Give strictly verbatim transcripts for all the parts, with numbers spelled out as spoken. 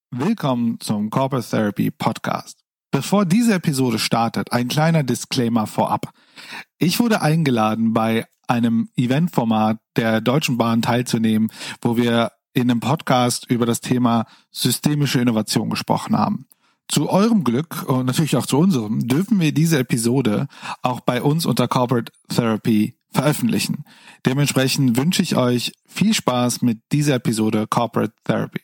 Willkommen zum Corporate Therapy Podcast. Bevor diese Episode startet, ein kleiner Disclaimer vorab. Ich wurde eingeladen, bei einem Eventformat der Deutschen Bahn teilzunehmen, wo wir in einem Podcast über das Thema systemische Innovation gesprochen haben. Zu eurem Glück und natürlich auch zu unserem dürfen wir diese Episode auch bei uns unter Corporate Therapy veröffentlichen. Dementsprechend wünsche ich euch viel Spaß mit dieser Episode Corporate Therapy.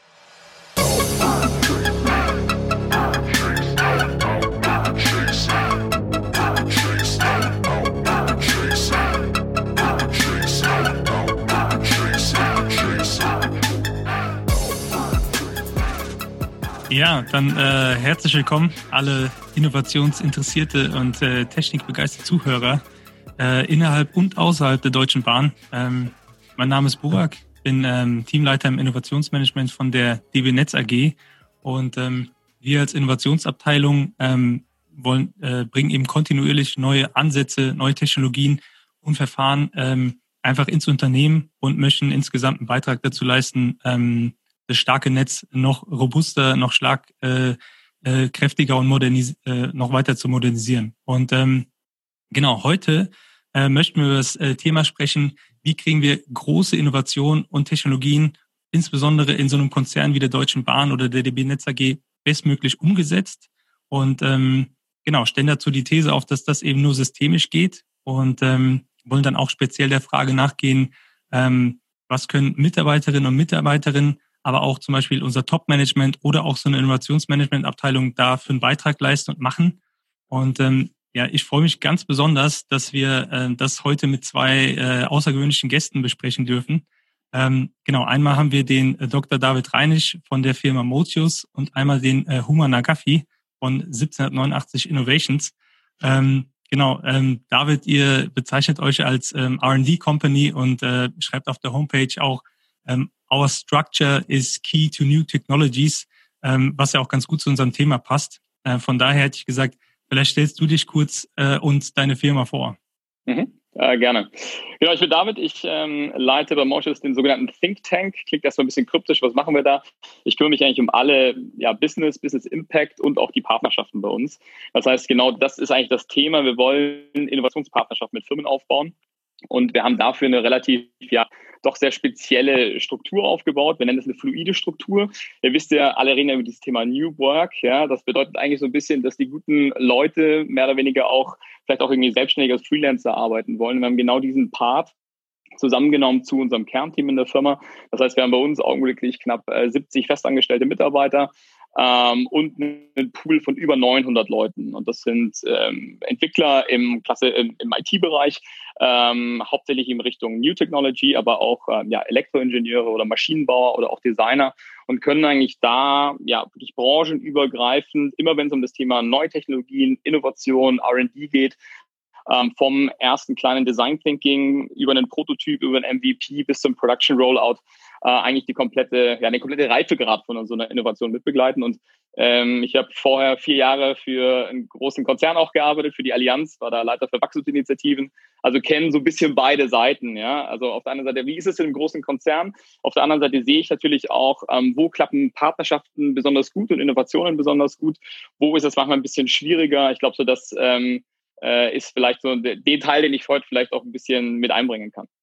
Ja, dann äh, herzlich willkommen alle innovationsinteressierte und äh, technikbegeisterte Zuhörer äh, innerhalb und außerhalb der Deutschen Bahn. Ähm, mein Name ist Burak, bin ähm, Teamleiter im Innovationsmanagement von der D B Netz A G und ähm, wir als Innovationsabteilung ähm, wollen äh, bringen eben kontinuierlich neue Ansätze, neue Technologien und Verfahren ähm, einfach ins Unternehmen und möchten insgesamt einen Beitrag dazu leisten, ähm, das starke Netz noch robuster, noch schlagkräftiger äh, äh, kräftiger und modernis- äh, noch weiter zu modernisieren. Und ähm, genau, heute äh, möchten wir über das äh, Thema sprechen, wie kriegen wir große Innovationen und Technologien, insbesondere in so einem Konzern wie der Deutschen Bahn oder der D B Netz A G, bestmöglich umgesetzt. Und ähm, genau, stellen dazu die These auf, dass das eben nur systemisch geht und ähm, wollen dann auch speziell der Frage nachgehen, ähm, was können Mitarbeiterinnen und Mitarbeiterinnen, aber auch zum Beispiel unser Top-Management oder auch so eine Innovationsmanagement-Abteilung da für einen Beitrag leisten und machen. Und ähm, ja, ich freue mich ganz besonders, dass wir äh, das heute mit zwei äh, außergewöhnlichen Gästen besprechen dürfen. Ähm, genau, einmal haben wir den äh, Doktor David Reinig von der Firma Motius und einmal den äh, Huma Nagafi von siebzehnhundertneunundachtzig Innovations. Ähm, genau, ähm, David, ihr bezeichnet euch als ähm, R and D Company und äh, schreibt auf der Homepage auch, ähm, Our structure is key to new technologies, ähm, was ja auch ganz gut zu unserem Thema passt. Äh, von daher hätte ich gesagt, vielleicht stellst du dich kurz äh, und deine Firma vor. Mhm. Äh, gerne. Genau, ich bin David. Ich ähm, leite bei Motius den sogenannten Think Tank. Klingt erstmal ein bisschen kryptisch. Was machen wir da? Ich kümmere mich eigentlich um alle ja, Business, Business Impact und auch die Partnerschaften bei uns. Das heißt, genau das ist eigentlich das Thema. Wir wollen Innovationspartnerschaften mit Firmen aufbauen. Und wir haben dafür eine relativ, ja, doch sehr spezielle Struktur aufgebaut. Wir nennen das eine fluide Struktur. Ihr wisst ja, alle reden ja über dieses Thema New Work. Ja, das bedeutet eigentlich so ein bisschen, dass die guten Leute mehr oder weniger auch vielleicht auch irgendwie selbstständig als Freelancer arbeiten wollen. Wir haben genau diesen Part zusammengenommen zu unserem Kernteam in der Firma. Das heißt, wir haben bei uns augenblicklich knapp siebzig festangestellte Mitarbeiter ähm, und einen Pool von über neunhundert Leuten. Und das sind ähm, Entwickler im, Klasse, im, im I T-Bereich, ähm, hauptsächlich in Richtung New Technology, aber auch ähm, ja, Elektroingenieure oder Maschinenbauer oder auch Designer und können eigentlich da ja wirklich branchenübergreifend, immer wenn es um das Thema neue Technologien, Innovation, R and D geht, Ähm, vom ersten kleinen Design Thinking über einen Prototyp, über einen M V P bis zum Production Rollout äh, eigentlich die komplette, ja, den komplette Reifegrad von so einer Innovation mitbegleiten. Und ähm, ich habe vorher vier Jahre für einen großen Konzern auch gearbeitet, für die Allianz, war da Leiter für Wachstumsinitiativen. Also kennen so ein bisschen beide Seiten. Ja, also auf der einen Seite, wie ist es in einem großen Konzern? Auf der anderen Seite sehe ich natürlich auch, ähm, wo klappen Partnerschaften besonders gut und Innovationen besonders gut. Wo ist es manchmal ein bisschen schwieriger? Ich glaube so, dass ähm, Äh, ist vielleicht so den Teil, den ich heute vielleicht auch ein bisschen mit einbringen kann.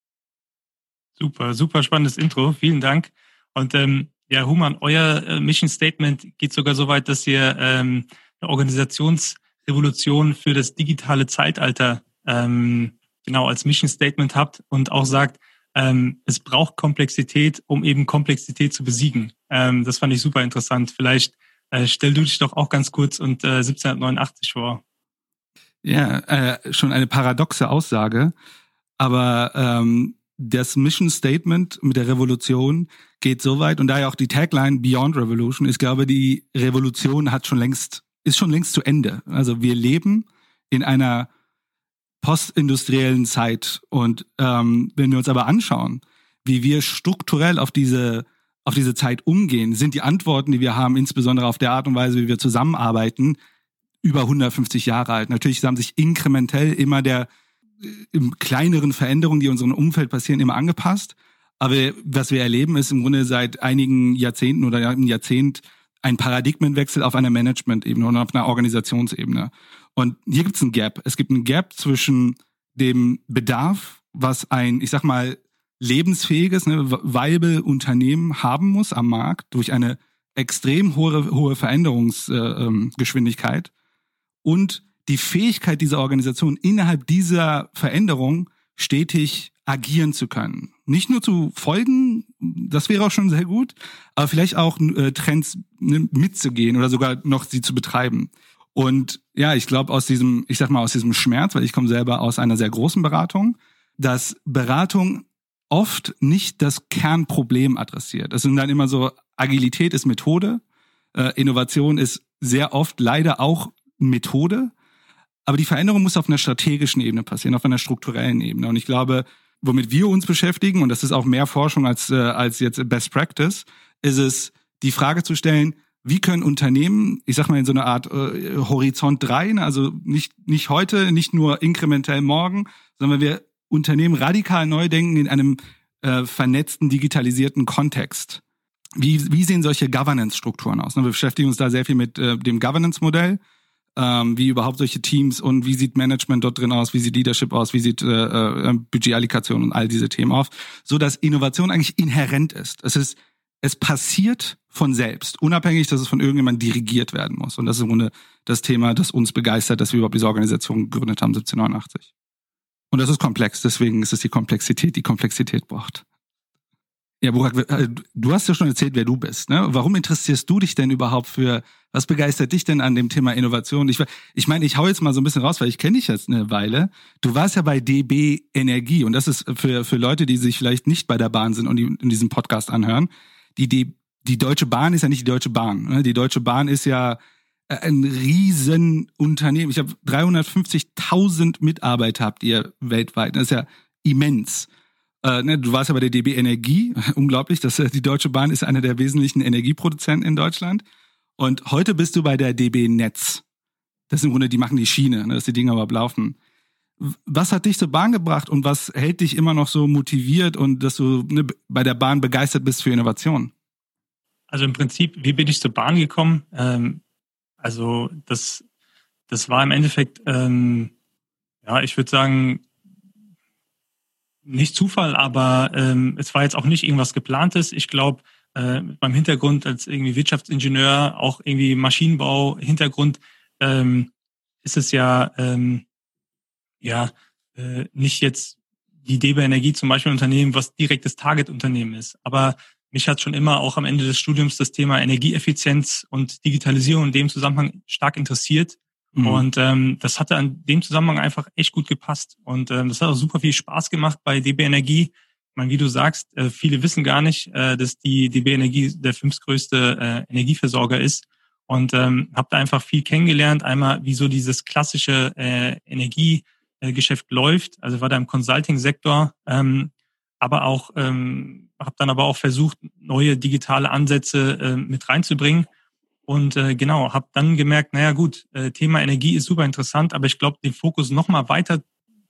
Super, super spannendes Intro. Vielen Dank. Und ähm, ja, Human, euer äh, Mission Statement geht sogar so weit, dass ihr ähm, eine Organisationsrevolution für das digitale Zeitalter ähm, genau als Mission Statement habt und auch sagt, ähm, es braucht Komplexität, um eben Komplexität zu besiegen. Ähm, das fand ich super interessant. Vielleicht äh, stell du dich doch auch ganz kurz und äh, siebzehnhundertneunundachtzig vor. Ja, äh, schon eine paradoxe Aussage, aber ähm, das Mission Statement mit der Revolution geht so weit und daher auch die Tagline Beyond Revolution. Ich glaube, die Revolution hat schon längst ist schon längst zu Ende. Also wir leben in einer postindustriellen Zeit und ähm, wenn wir uns aber anschauen, wie wir strukturell auf diese auf diese Zeit umgehen, sind die Antworten, die wir haben, insbesondere auf der Art und Weise, wie wir zusammenarbeiten, über hundertfünfzig Jahre alt. Natürlich haben sich inkrementell immer der im kleineren Veränderungen, die in unserem Umfeld passieren, immer angepasst. Aber was wir erleben, ist im Grunde seit einigen Jahrzehnten oder einem Jahrzehnt ein Paradigmenwechsel auf einer Management-Ebene und auf einer Organisationsebene. Und hier gibt es einen Gap. Es gibt einen Gap zwischen dem Bedarf, was ein, ich sag mal, lebensfähiges, ne, viable Unternehmen haben muss am Markt durch eine extrem hohe, hohe Veränderungsgeschwindigkeit äh, und die Fähigkeit dieser Organisation innerhalb dieser Veränderung stetig agieren zu können. Nicht nur zu folgen, das wäre auch schon sehr gut, aber vielleicht auch äh, Trends ne, mitzugehen oder sogar noch sie zu betreiben. Und ja, ich glaube aus diesem, ich sag mal aus diesem Schmerz, weil ich komme selber aus einer sehr großen Beratung, dass Beratung oft nicht das Kernproblem adressiert. Das sind dann immer so, Agilität ist Methode, äh, Innovation ist sehr oft leider auch Methode, aber die Veränderung muss auf einer strategischen Ebene passieren, auf einer strukturellen Ebene. Und ich glaube, womit wir uns beschäftigen, und das ist auch mehr Forschung als, äh, als jetzt Best Practice, ist es, die Frage zu stellen, wie können Unternehmen, ich sag mal in so einer Art äh, Horizont drei, also nicht, nicht heute, nicht nur inkrementell morgen, sondern wir Unternehmen radikal neu denken in einem äh, vernetzten, digitalisierten Kontext. Wie, wie sehen solche Governance-Strukturen aus? Wir beschäftigen uns da sehr viel mit äh, dem Governance-Modell, ähm, wie überhaupt solche Teams und wie sieht Management dort drin aus, wie sieht Leadership aus, wie sieht äh, äh, Budgetallokation und all diese Themen auf, so dass Innovation eigentlich inhärent ist. Es ist, es passiert von selbst, unabhängig, dass es von irgendjemandem dirigiert werden muss. Und das ist im Grunde das Thema, das uns begeistert, dass wir überhaupt diese Organisation gegründet haben, siebzehnhundertneunundachtzig. Und das ist komplex, deswegen ist es die Komplexität, die Komplexität braucht. Ja, Burak, du hast ja schon erzählt, wer du bist, ne? Warum interessierst du dich denn überhaupt für, was begeistert dich denn an dem Thema Innovation? Ich, ich meine, ich hau jetzt mal so ein bisschen raus, weil ich kenne dich jetzt eine Weile. Du warst ja bei D B Energie und das ist für, für Leute, die sich vielleicht nicht bei der Bahn sind und die in diesem Podcast anhören. Die, die, die Deutsche Bahn ist ja nicht die Deutsche Bahn, ne? Die Deutsche Bahn ist ja ein Riesenunternehmen. Ich habe dreihundertfünfzigtausend Mitarbeiter habt ihr weltweit. Das ist ja immens. Äh, ne, du warst ja bei der D B Energie. Unglaublich. Das, die Deutsche Bahn ist einer der wesentlichen Energieproduzenten in Deutschland. Und heute bist du bei der D B Netz. Das ist im Grunde, die machen die Schiene, ne, dass die Dinger überhaupt laufen. Was hat dich zur Bahn gebracht und was hält dich immer noch so motiviert und dass du ne, bei der Bahn begeistert bist für Innovation? Also im Prinzip, wie bin ich zur Bahn gekommen? Ähm, also das, das war im Endeffekt, ähm, ja, ich würde sagen, nicht Zufall, aber ähm, es war jetzt auch nicht irgendwas Geplantes. Ich glaube, äh, mit meinem Hintergrund als irgendwie Wirtschaftsingenieur, auch irgendwie Maschinenbau-Hintergrund, ähm, ist es ja, ähm, ja äh, nicht jetzt die D B Energie zum Beispiel ein Unternehmen, was direktes Target-Unternehmen ist. Aber mich hat schon immer auch am Ende des Studiums das Thema Energieeffizienz und Digitalisierung in dem Zusammenhang stark interessiert. Mhm. Und ähm, das hatte an dem Zusammenhang einfach echt gut gepasst. Und ähm, das hat auch super viel Spaß gemacht bei D B Energie. Ich meine, wie du sagst, äh, viele wissen gar nicht, äh, dass die D B Energie der fünftgrößte äh, Energieversorger ist. Und ähm, habe da einfach viel kennengelernt. Einmal, wie so dieses klassische äh, Energiegeschäft läuft. Also war da im Consulting-Sektor, ähm, aber auch ähm, habe dann aber auch versucht, neue digitale Ansätze äh, mit reinzubringen. Und äh, genau, habe dann gemerkt, naja gut, äh, Thema Energie ist super interessant, aber ich glaube, den Fokus nochmal weiter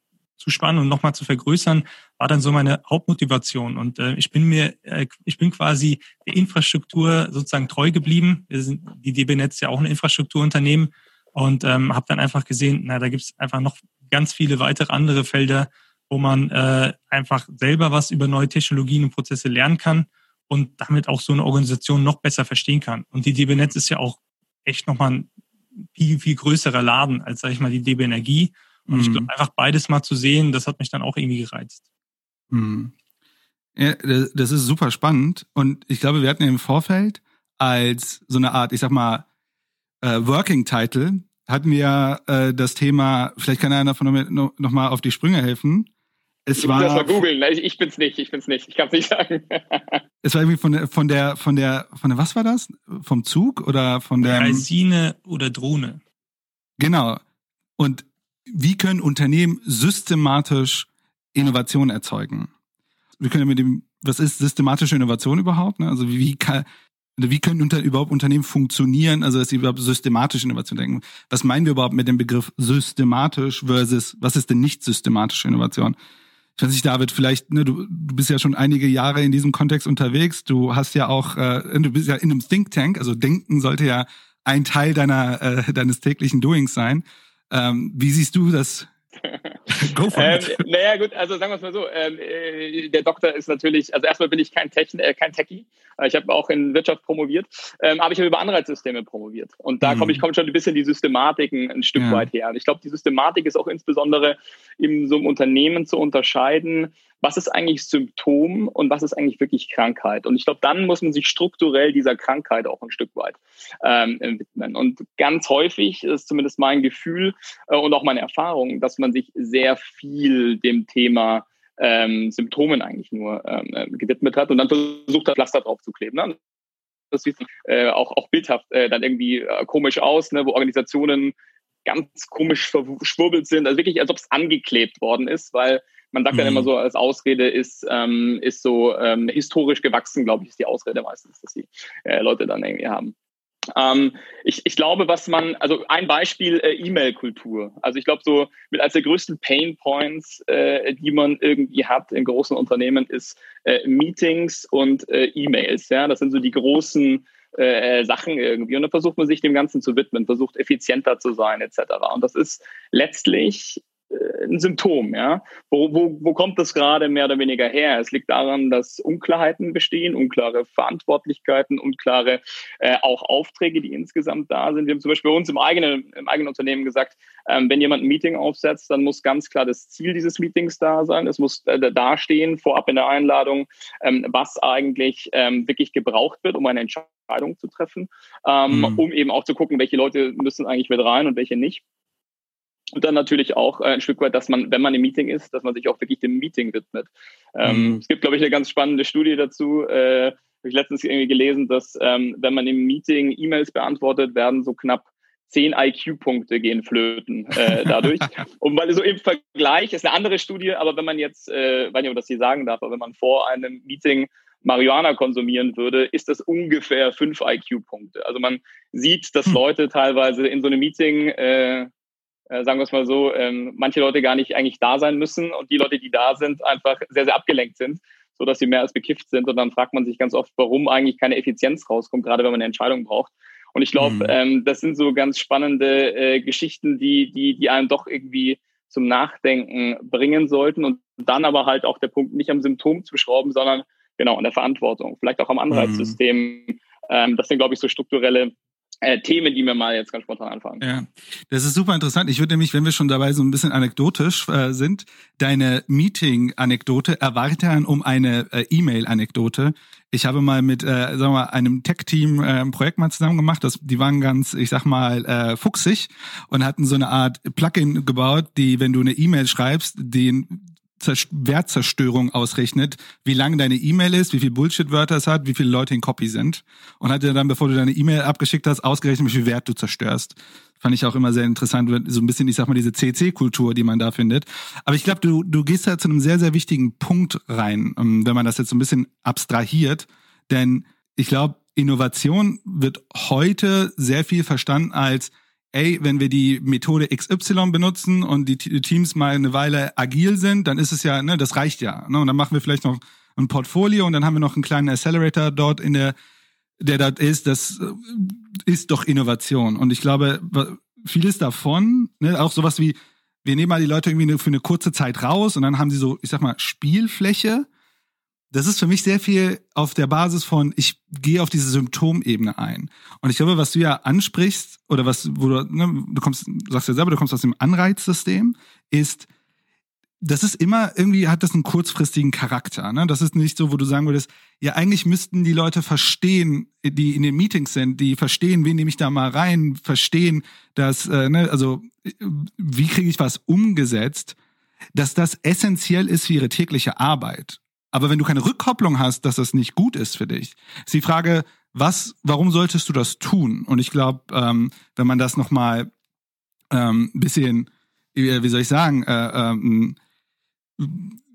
zu spannen und nochmal zu vergrößern, war dann so meine Hauptmotivation. Und äh, ich bin mir, äh, ich bin quasi der Infrastruktur sozusagen treu geblieben. Wir sind die D B Netz ja auch ein Infrastrukturunternehmen und ähm, habe dann einfach gesehen, na, da gibt es einfach noch ganz viele weitere andere Felder, wo man äh, einfach selber was über neue Technologien und Prozesse lernen kann und damit auch so eine Organisation noch besser verstehen kann. Und die D B Netz ist ja auch echt nochmal ein viel, viel größerer Laden als, sag ich mal, die D B Energie. Und mhm. ich glaube, einfach beides mal zu sehen, das hat mich dann auch irgendwie gereizt. Mhm. Ja, das ist super spannend. Und ich glaube, wir hatten im Vorfeld als so eine Art, ich sag mal, äh, Working Title, hatten wir äh, das Thema, vielleicht kann einer von mir noch, noch mal auf die Sprünge helfen. Es ich war, muss das mal googeln. Ich, ich bin's nicht, ich bin's nicht. Ich kann's nicht sagen. Es war irgendwie von der, von der, von der, von der, was war das? Vom Zug oder von der? Draisine oder Drohne. Genau. Und wie können Unternehmen systematisch Innovation erzeugen? Wir können ja mit dem, was ist systematische Innovation überhaupt? Ne? Also wie, wie kann, wie können unter, überhaupt Unternehmen funktionieren, also dass sie überhaupt systematisch Innovation denken? Was meinen wir überhaupt mit dem Begriff systematisch versus was ist denn nicht systematische Innovation? Ich weiß nicht, David, vielleicht, ne, du, du bist ja schon einige Jahre in diesem Kontext unterwegs. Du hast ja auch, äh, du bist ja in einem Think Tank, also Denken sollte ja ein Teil deiner äh, deines täglichen Doings sein. Ähm, wie siehst du das? Go for it. Ähm, naja, gut, also sagen wir es mal so, ähm, äh, der Doktor ist natürlich, also erstmal bin ich kein, Techn, äh, kein Techie, ich habe auch in Wirtschaft promoviert, ähm, aber ich habe über Anreizsysteme promoviert und da mhm. komme ich komme schon ein bisschen die Systematiken ein Stück ja. weit her. Und ich glaube, die Systematik ist auch insbesondere in so einem Unternehmen zu unterscheiden, was ist eigentlich Symptom und was ist eigentlich wirklich Krankheit. Und ich glaube, dann muss man sich strukturell dieser Krankheit auch ein Stück weit ähm, widmen. Und ganz häufig ist zumindest mein Gefühl äh, und auch meine Erfahrung, dass man sich sehr viel dem Thema ähm, Symptomen eigentlich nur ähm, gewidmet hat und dann versucht hat, Pflaster drauf zu kleben. Ne? Das sieht äh, auch, auch bildhaft äh, dann irgendwie äh, komisch aus, ne? Wo Organisationen ganz komisch verschwurbelt sind, also wirklich, als ob es angeklebt worden ist, weil man sagt mhm. dann immer so, als Ausrede ist, ähm, ist so ähm, historisch gewachsen, glaube ich, ist die Ausrede meistens, dass die äh, Leute dann irgendwie haben. Ähm, ich, ich glaube, was man, also ein Beispiel, äh, E-Mail-Kultur. Also ich glaube, so mit als der größten Pain Points, äh, die man irgendwie hat in großen Unternehmen, ist äh, Meetings und äh, E-Mails. Ja, das sind so die großen äh, Sachen irgendwie. Und dann versucht man sich dem Ganzen zu widmen, versucht effizienter zu sein, et cetera. Und das ist letztlich ein Symptom, ja. Wo, wo, wo kommt das gerade mehr oder weniger her? Es liegt daran, dass Unklarheiten bestehen, unklare Verantwortlichkeiten, unklare äh, auch Aufträge, die insgesamt da sind. Wir haben zum Beispiel bei uns im eigenen, im eigenen Unternehmen gesagt, ähm, wenn jemand ein Meeting aufsetzt, dann muss ganz klar das Ziel dieses Meetings da sein. Es muss äh, dastehen, vorab in der Einladung, ähm, was eigentlich ähm, wirklich gebraucht wird, um eine Entscheidung zu treffen, ähm, mhm. um eben auch zu gucken, welche Leute müssen eigentlich mit rein und welche nicht. Und dann natürlich auch äh, ein Stück weit, dass man, wenn man im Meeting ist, dass man sich auch wirklich dem Meeting widmet. Ähm, mhm. Es gibt, glaube ich, eine ganz spannende Studie dazu. Äh, habe ich letztens irgendwie gelesen, dass ähm, wenn man im Meeting E-Mails beantwortet, werden so knapp zehn I Q-Punkte gehen flöten äh, dadurch. Und weil so im Vergleich ist eine andere Studie, aber wenn man jetzt, äh, weiß nicht, ob das hier sagen darf, aber wenn man vor einem Meeting Marihuana konsumieren würde, ist das ungefähr fünf I Q-Punkte. Also man sieht, dass Leute teilweise in so einem Meeting äh, Äh, sagen wir es mal so, ähm, manche Leute gar nicht eigentlich da sein müssen und die Leute, die da sind, einfach sehr, sehr abgelenkt sind, so dass sie mehr als bekifft sind. Und dann fragt man sich ganz oft, warum eigentlich keine Effizienz rauskommt, gerade wenn man eine Entscheidung braucht. Und ich glaube, mhm. ähm, das sind so ganz spannende äh, Geschichten, die, die, die einem doch irgendwie zum Nachdenken bringen sollten. Und dann aber halt auch der Punkt, nicht am Symptom zu schrauben, sondern genau an der Verantwortung, vielleicht auch am Anreizsystem. Mhm. Ähm, das sind, glaube ich, so strukturelle Äh, Themen, die mir mal jetzt ganz spontan anfangen. Ja, das ist super interessant. Ich würde nämlich, wenn wir schon dabei so ein bisschen anekdotisch äh, sind, deine Meeting-Anekdote erweitern um eine äh, E-Mail-Anekdote. Ich habe mal mit, äh, sagen wir mal, einem Tech-Team äh, ein Projekt mal zusammen gemacht. Das, die waren ganz, ich sag mal, äh, fuchsig und hatten so eine Art Plugin gebaut, die, wenn du eine E-Mail schreibst, den Wertzerstörung ausrechnet, wie lang deine E-Mail ist, wie viel Bullshit-Wörter es hat, wie viele Leute in Copy sind. Und hat dir dann, bevor du deine E-Mail abgeschickt hast, ausgerechnet, wie viel Wert du zerstörst. Fand ich auch immer sehr interessant, so ein bisschen, ich sag mal, diese C C-Kultur, die man da findet. Aber ich glaube, du, du gehst da zu einem sehr, sehr wichtigen Punkt rein, wenn man das jetzt so ein bisschen abstrahiert. Denn ich glaube, Innovation wird heute sehr viel verstanden als ey, wenn wir die Methode X Y benutzen und die Teams mal eine Weile agil sind, dann ist es ja, ne, das reicht ja. Ne? Und dann machen wir vielleicht noch ein Portfolio und dann haben wir noch einen kleinen Accelerator dort in der, der dort ist. Das ist doch Innovation. Und ich glaube, vieles davon, ne, auch sowas wie, wir nehmen mal die Leute irgendwie für eine kurze Zeit raus und dann haben sie so, ich sag mal, Spielfläche. Das ist für mich sehr viel auf der Basis von, ich gehe auf diese Symptomebene ein. Und ich glaube, was du ja ansprichst, oder was, wo du, ne, du kommst, du sagst ja selber, du kommst aus dem Anreizsystem, ist, das ist immer, irgendwie hat das einen kurzfristigen Charakter, ne? Das ist nicht so, wo du sagen würdest, ja, eigentlich müssten die Leute verstehen, die in den Meetings sind, die verstehen, wen nehme ich da mal rein, verstehen, dass, äh, ne, also, wie kriege ich was umgesetzt, dass das essentiell ist für ihre tägliche Arbeit. Aber wenn du keine Rückkopplung hast, dass das nicht gut ist für dich, ist die Frage, was, warum solltest du das tun? Und ich glaube, ähm, wenn man das nochmal ähm, ein bisschen, wie soll ich sagen, äh, ähm,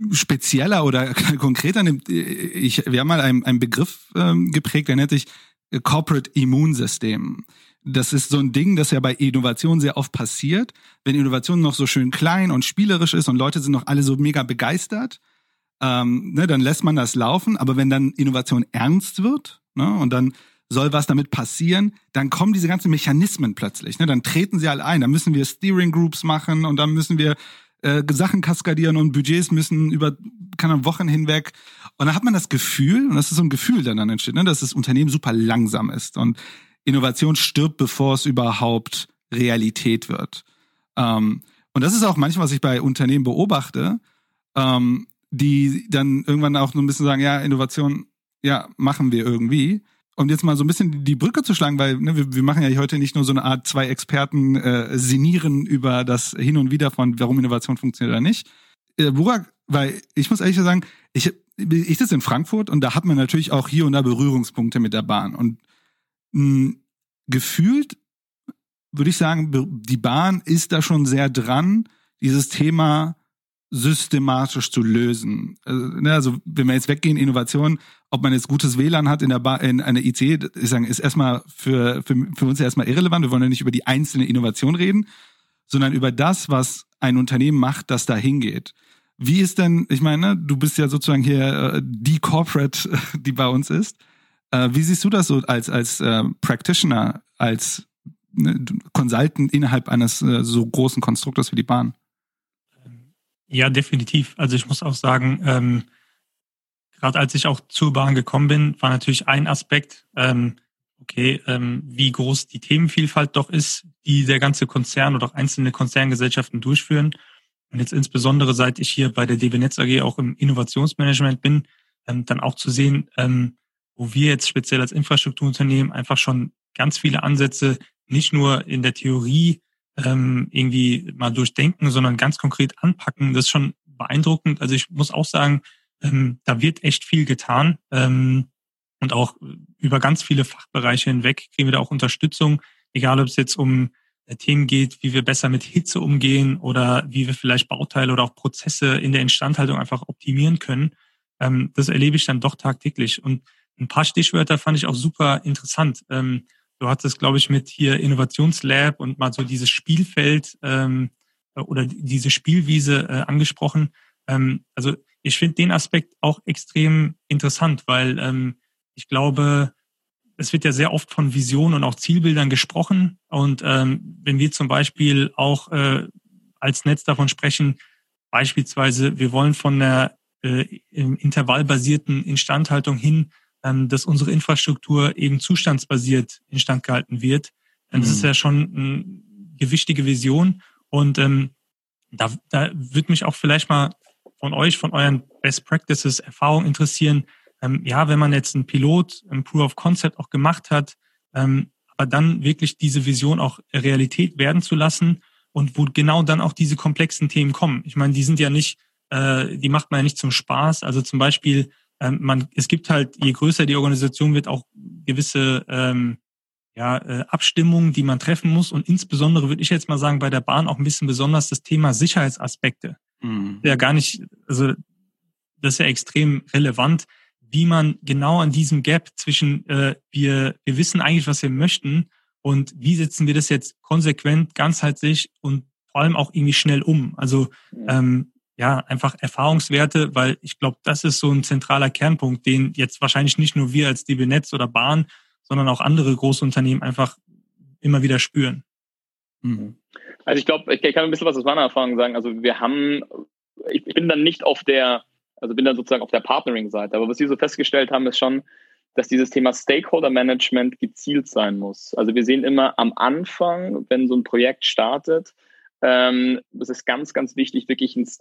spezieller oder konkreter nimmt, ich, wir haben mal einen, einen Begriff ähm, geprägt, der nennt sich Corporate Immunsystem. Das ist so ein Ding, das ja bei Innovation sehr oft passiert. Wenn Innovation noch so schön klein und spielerisch ist und Leute sind noch alle so mega begeistert, ähm, ne, dann lässt man das laufen. Aber wenn dann Innovation ernst wird, ne, und dann soll was damit passieren, dann kommen diese ganzen Mechanismen plötzlich. Ne, dann treten sie alle ein. Dann müssen wir Steering Groups machen und dann müssen wir äh, Sachen kaskadieren und Budgets müssen über keine Ahnung, Wochen hinweg. Und dann hat man das Gefühl, und das ist so ein Gefühl, das dann entsteht, ne, dass das Unternehmen super langsam ist und Innovation stirbt, bevor es überhaupt Realität wird. Ähm, und das ist auch manchmal, was ich bei Unternehmen beobachte, ähm, die dann irgendwann auch so ein bisschen sagen, ja, Innovation, ja, machen wir irgendwie. Um jetzt mal so ein bisschen die Brücke zu schlagen, weil ne, wir, wir machen ja heute nicht nur so eine Art, zwei Experten äh, sinnieren über das Hin und Wieder von, warum Innovation funktioniert oder nicht. Äh, Burak, weil ich muss ehrlich sagen, ich, ich sitze in Frankfurt und da hat man natürlich auch hier und da Berührungspunkte mit der Bahn. Und mh, gefühlt würde ich sagen, die Bahn ist da schon sehr dran, dieses Thema systematisch zu lösen. Also, ne, also wenn wir jetzt weggehen, Innovation, ob man jetzt gutes W L A N hat in der Ba- in einer I C E, ich sagen, ist erstmal für, für, für uns ja erstmal irrelevant. Wir wollen ja nicht über die einzelne Innovation reden, sondern über das, was ein Unternehmen macht, das da hingeht. Wie ist denn, ich meine, du bist ja sozusagen hier äh, die Corporate, die bei uns ist. Äh, wie siehst du das so als, als äh, Practitioner, als ne, Consultant innerhalb eines äh, so großen Konstruktors wie die Bahn? Ja, definitiv. Also ich muss auch sagen, ähm, gerade als ich auch zur Bahn gekommen bin, war natürlich ein Aspekt, ähm, okay, ähm, wie groß die Themenvielfalt doch ist, die der ganze Konzern oder auch einzelne Konzerngesellschaften durchführen. Und jetzt insbesondere, seit ich hier bei der D B Netz A G auch im Innovationsmanagement bin, ähm, dann auch zu sehen, ähm, wo wir jetzt speziell als Infrastrukturunternehmen einfach schon ganz viele Ansätze nicht nur in der Theorie ähm, irgendwie mal durchdenken, sondern ganz konkret anpacken. Das ist schon beeindruckend. Also ich muss auch sagen, ähm, da wird echt viel getan. Ähm, und auch über ganz viele Fachbereiche hinweg kriegen wir da auch Unterstützung, egal ob es jetzt um äh, Themen geht, wie wir besser mit Hitze umgehen oder wie wir vielleicht Bauteile oder auch Prozesse in der Instandhaltung einfach optimieren können. Ähm, das erlebe ich dann doch tagtäglich. Und ein paar Stichwörter fand ich auch super interessant. Ähm, Du hattest, glaube ich, mit hier Innovationslab und mal so dieses Spielfeld ähm, oder diese Spielwiese äh, angesprochen. Ähm, also ich finde den Aspekt auch extrem interessant, weil ähm, ich glaube, es wird ja sehr oft von Visionen und auch Zielbildern gesprochen. Und ähm, wenn wir zum Beispiel auch äh, als Netz davon sprechen, beispielsweise, wir wollen von der äh, intervallbasierten Instandhaltung hin, dass unsere Infrastruktur eben zustandsbasiert instand gehalten wird. Das mhm. ist ja schon eine gewichtige Vision. Und ähm, da, da würde mich auch vielleicht mal von euch, von euren Best Practices, Erfahrungen interessieren. Ähm, ja, wenn man jetzt einen Pilot, ein Proof of Concept auch gemacht hat, ähm, aber dann wirklich diese Vision auch Realität werden zu lassen und wo genau dann auch diese komplexen Themen kommen. Ich meine, die sind ja nicht, äh, die macht man ja nicht zum Spaß. Also zum Beispiel Man, es gibt halt, je größer die Organisation wird, auch gewisse ähm, ja, äh, Abstimmungen, die man treffen muss. Und insbesondere würde ich jetzt mal sagen, bei der Bahn auch ein bisschen besonders das Thema Sicherheitsaspekte. Mhm. Ja, gar nicht, also das ist ja extrem relevant, wie man genau an diesem Gap zwischen äh, wir, wir wissen eigentlich, was wir möchten und wie setzen wir das jetzt konsequent, ganzheitlich und vor allem auch irgendwie schnell um. Also ähm, ja, einfach Erfahrungswerte, weil ich glaube, das ist so ein zentraler Kernpunkt, den jetzt wahrscheinlich nicht nur wir als D B Netz oder Bahn, sondern auch andere große Unternehmen einfach immer wieder spüren. Mhm. Also ich glaube, ich kann ein bisschen was aus meiner Erfahrung sagen. Also wir haben, ich bin dann nicht auf der, also bin dann sozusagen auf der Partnering-Seite, aber was wir so festgestellt haben, ist schon, dass dieses Thema Stakeholder-Management gezielt sein muss. Also wir sehen immer am Anfang, wenn so ein Projekt startet, Ähm, es ist ganz, ganz wichtig, wirklich ein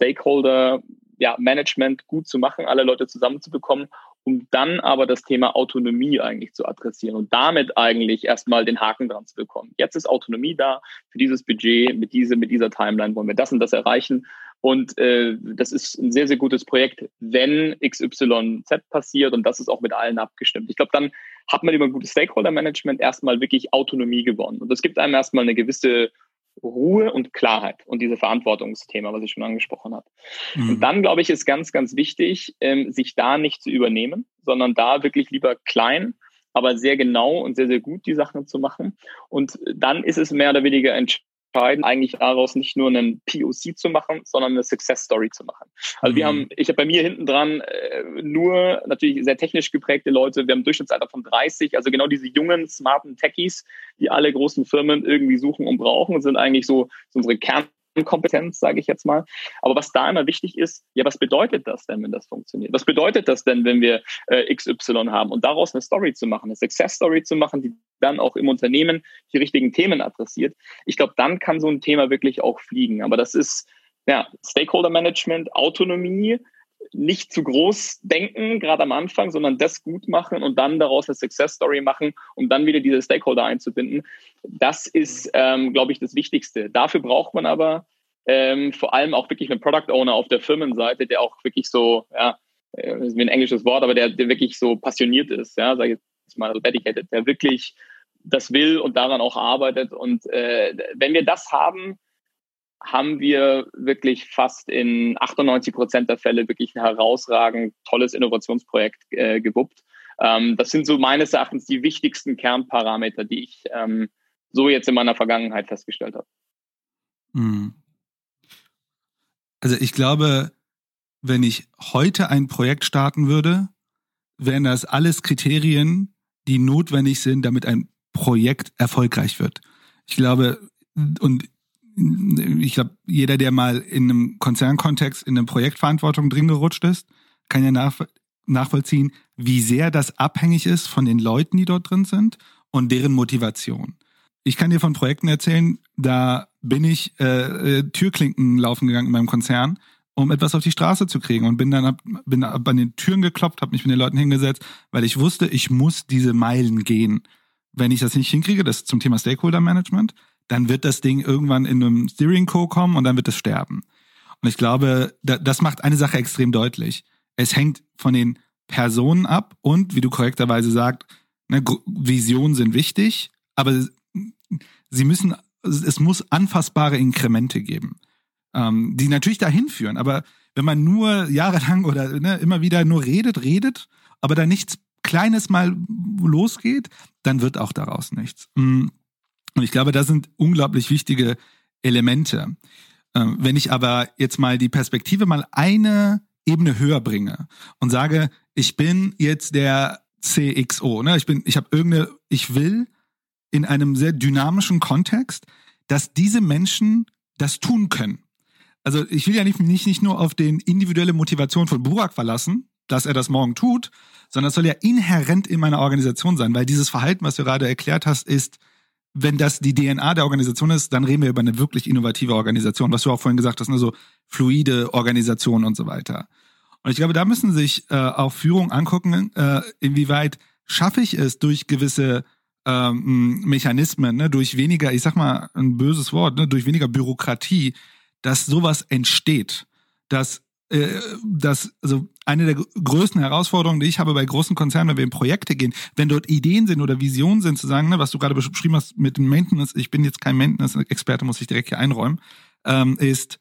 Stakeholder-Management ja, gut zu machen, alle Leute zusammenzubekommen, um dann aber das Thema Autonomie eigentlich zu adressieren und damit eigentlich erstmal den Haken dran zu bekommen. Jetzt ist Autonomie da für dieses Budget, mit, diese, mit dieser Timeline wollen wir das und das erreichen. Und äh, das ist ein sehr, sehr gutes Projekt, wenn X Y Z passiert und das ist auch mit allen abgestimmt. Ich glaube, dann hat man über ein gutes Stakeholder-Management erstmal wirklich Autonomie gewonnen. Und das gibt einem erstmal eine gewisse Ruhe und Klarheit und diese Verantwortungsthema, was ich schon angesprochen habe. Mhm. Und dann, glaube ich, ist ganz, ganz wichtig, ähm, sich da nicht zu übernehmen, sondern da wirklich lieber klein aber sehr genau und sehr, sehr gut die Sachen zu machen. Und dann ist es mehr oder weniger entscheidend, eigentlich daraus nicht nur einen P O C zu machen, sondern eine Success Story zu machen. Also mhm. wir haben, ich habe bei mir hinten dran äh, nur natürlich sehr technisch geprägte Leute. Wir haben ein Durchschnittsalter von dreißig, also genau diese jungen, smarten Techies, die alle großen Firmen irgendwie suchen und brauchen, sind eigentlich so, so unsere Kern Kompetenz, sage ich jetzt mal. Aber was da immer wichtig ist, ja, was bedeutet das denn, wenn das funktioniert? Was bedeutet das denn, wenn wir äh, X Y haben? Und daraus eine Story zu machen, eine Success-Story zu machen, die dann auch im Unternehmen die richtigen Themen adressiert. Ich glaube, dann kann so ein Thema wirklich auch fliegen. Aber das ist ja Stakeholder-Management, Autonomie, nicht zu groß denken, gerade am Anfang, sondern das gut machen und dann daraus eine Success-Story machen, um dann wieder diese Stakeholder einzubinden. Das ist, ähm, glaube ich, das Wichtigste. Dafür braucht man aber ähm, vor allem auch wirklich einen Product Owner auf der Firmenseite, der auch wirklich so, ja, das ist wie ein englisches Wort, aber der, der wirklich so passioniert ist, ja, sage ich jetzt mal, so dedicated, der wirklich das will und daran auch arbeitet. Und äh, wenn wir das haben, haben wir wirklich fast in achtundneunzig Prozent der Fälle wirklich ein herausragend tolles Innovationsprojekt äh, gewuppt. Ähm, das sind so meines Erachtens die wichtigsten Kernparameter, die ich ähm, so jetzt in meiner Vergangenheit festgestellt habe. Also ich glaube, wenn ich heute ein Projekt starten würde, wären das alles Kriterien, die notwendig sind, damit ein Projekt erfolgreich wird. Ich glaube, und ich glaube, jeder, der mal in einem Konzernkontext in eine Projektverantwortung drin gerutscht ist, kann ja nach, nachvollziehen, wie sehr das abhängig ist von den Leuten, die dort drin sind und deren Motivation. Ich kann dir von Projekten erzählen, da bin ich äh, Türklinken laufen gegangen in meinem Konzern, um etwas auf die Straße zu kriegen und bin dann ab, bin ab an den Türen geklopft, habe mich mit den Leuten hingesetzt, weil ich wusste, ich muss diese Meilen gehen. Wenn ich das nicht hinkriege, das ist zum Thema Stakeholder Management, dann wird das Ding irgendwann in einem Steering Co kommen und dann wird es sterben. Und ich glaube, das macht eine Sache extrem deutlich. Es hängt von den Personen ab und, wie du korrekterweise sagst, ne, Visionen sind wichtig, aber sie müssen, es muss anfassbare Inkremente geben, ähm, die natürlich dahin führen. Aber wenn man nur jahrelang oder ne, immer wieder nur redet, redet, aber da nichts Kleines mal losgeht, dann wird auch daraus nichts. Und ich glaube, das sind unglaublich wichtige Elemente. Wenn ich aber jetzt mal die Perspektive mal eine Ebene höher bringe und sage, ich bin jetzt der C X O, ne? Ich bin, ich habe irgendeine, ich will in einem sehr dynamischen Kontext, dass diese Menschen das tun können. Also ich will ja nicht, nicht, nicht nur auf den individuelle Motivation von Burak verlassen, dass er das morgen tut, sondern es soll ja inhärent in meiner Organisation sein, weil dieses Verhalten, was du gerade erklärt hast, ist, wenn das die D N A der Organisation ist, dann reden wir über eine wirklich innovative Organisation, was du auch vorhin gesagt hast, ne, so fluide Organisation und so weiter. Und ich glaube, da müssen sich äh, auch Führung angucken, äh, inwieweit schaffe ich es durch gewisse ähm, Mechanismen, ne, durch weniger, ich sag mal ein böses Wort, ne, durch weniger Bürokratie, dass sowas entsteht, dass dass, also eine der größten Herausforderungen, die ich habe bei großen Konzernen, wenn wir in Projekte gehen, wenn dort Ideen sind oder Visionen sind, zu sagen, ne, was du gerade beschrieben hast mit dem Maintenance, ich bin jetzt kein Maintenance-Experte, muss ich direkt hier einräumen, ähm, ist,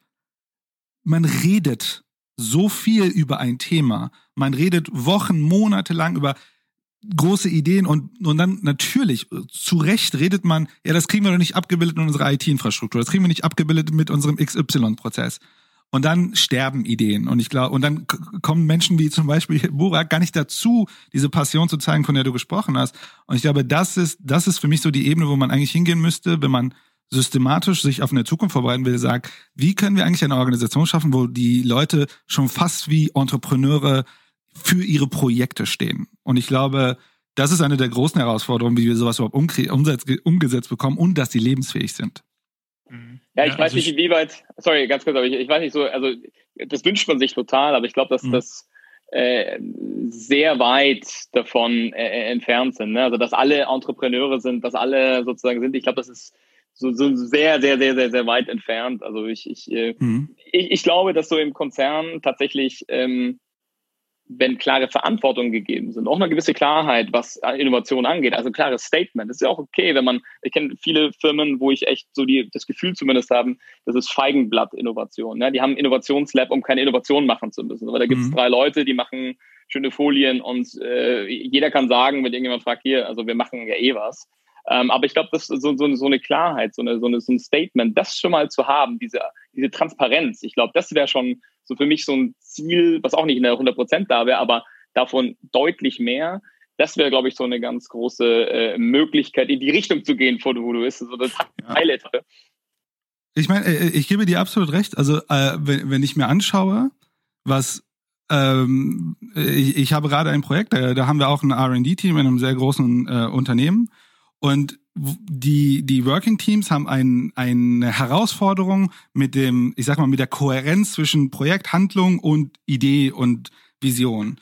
man redet so viel über ein Thema, man redet Wochen, Monate lang über große Ideen und, und dann natürlich, zu Recht redet man, ja, das kriegen wir doch nicht abgebildet in unserer I T-Infrastruktur, das kriegen wir nicht abgebildet mit unserem X Y-Prozess. Und dann sterben Ideen. Und ich glaube, und dann k- kommen Menschen wie zum Beispiel Burak gar nicht dazu, diese Passion zu zeigen, von der du gesprochen hast. Und ich glaube, das ist, das ist für mich so die Ebene, wo man eigentlich hingehen müsste, wenn man systematisch sich auf eine Zukunft vorbereiten will, sagt, wie können wir eigentlich eine Organisation schaffen, wo die Leute schon fast wie Entrepreneure für ihre Projekte stehen. Und ich glaube, das ist eine der großen Herausforderungen, wie wir sowas überhaupt umgesetzt, umgesetzt bekommen und dass sie lebensfähig sind. Ja, ich ja, weiß also nicht, inwieweit, sorry, ganz kurz, aber ich, ich weiß nicht so, also das wünscht man sich total, aber ich glaube, dass mhm. das äh, sehr weit davon äh, entfernt sind. Ne? Also, dass alle Entrepreneure sind, dass alle sozusagen sind, ich glaube, das ist so, so sehr, sehr, sehr, sehr, sehr weit entfernt. Also ich, ich, äh, mhm. ich, ich glaube, dass so im Konzern tatsächlich ähm, wenn klare Verantwortungen gegeben sind, auch eine gewisse Klarheit, was Innovation angeht, also ein klares Statement. Das ist ja auch okay, wenn man, ich kenne viele Firmen, wo ich echt so die, das Gefühl zumindest haben, das ist Feigenblatt-Innovation. Ne? Die haben ein Innovationslab, um keine Innovation machen zu müssen. Aber da gibt es mhm. drei Leute, die machen schöne Folien und äh, jeder kann sagen, wenn irgendjemand fragt, hier, also wir machen ja eh was. Ähm, aber ich glaube, das ist so, so, so eine Klarheit, so, eine, so, eine, so ein Statement, das schon mal zu haben, diese, diese Transparenz. Ich glaube, das wäre schon so für mich so ein Ziel, was auch nicht in der hundert Prozent da wäre, aber davon deutlich mehr. Das wäre, glaube ich, so eine ganz große äh, Möglichkeit, in die Richtung zu gehen, wo du, wo du bist. So das Highlight. Ja. Ich meine, ich gebe dir absolut recht. Also, äh, wenn, wenn ich mir anschaue, was ähm, ich, ich habe gerade ein Projekt, da, da haben wir auch ein R and D-Team in einem sehr großen äh, Unternehmen. Und die die Working Teams haben ein, eine Herausforderung mit dem, ich sag mal, mit der Kohärenz zwischen Projekt, Handlung und Idee und Vision.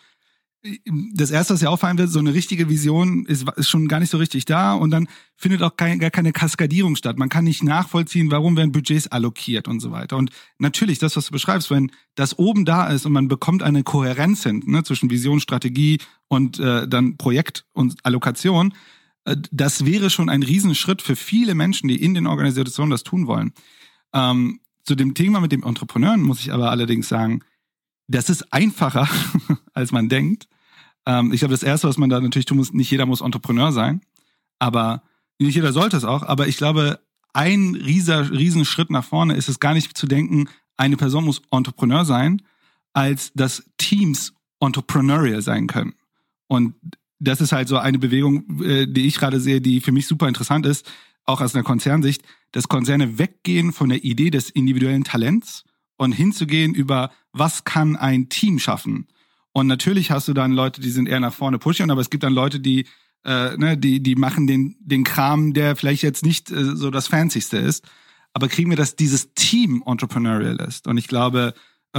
Das erste, was ja auffallen wird, so eine richtige Vision ist, ist schon gar nicht so richtig da und dann findet auch kein, gar keine Kaskadierung statt. Man kann nicht nachvollziehen, warum werden Budgets allokiert und so weiter. Und natürlich, das, was du beschreibst, wenn das oben da ist und man bekommt eine Kohärenz hin, ne, zwischen Vision, Strategie und äh, dann Projekt und Allokation, das wäre schon ein Riesenschritt für viele Menschen, die in den Organisationen das tun wollen. Ähm, zu dem Thema mit dem Entrepreneuren muss ich aber allerdings sagen, das ist einfacher, als man denkt. Ähm, ich glaube, das Erste, was man da natürlich tun muss, nicht jeder muss Entrepreneur sein, aber nicht jeder sollte es auch. Aber ich glaube, ein rieser, riesen Schritt nach vorne ist es gar nicht zu denken, eine Person muss Entrepreneur sein, als dass Teams entrepreneurial sein können. Und das ist halt so eine Bewegung, äh, die ich gerade sehe, die für mich super interessant ist, auch aus einer Konzernsicht, dass Konzerne weggehen von der Idee des individuellen Talents und hinzugehen über, was kann ein Team schaffen? Und natürlich hast du dann Leute, die sind eher nach vorne pushen, aber es gibt dann Leute, die äh, ne, die die machen den den Kram, der vielleicht jetzt nicht äh, so das Fancyste ist, aber kriegen wir, dass dieses Team entrepreneurial ist. Und ich glaube,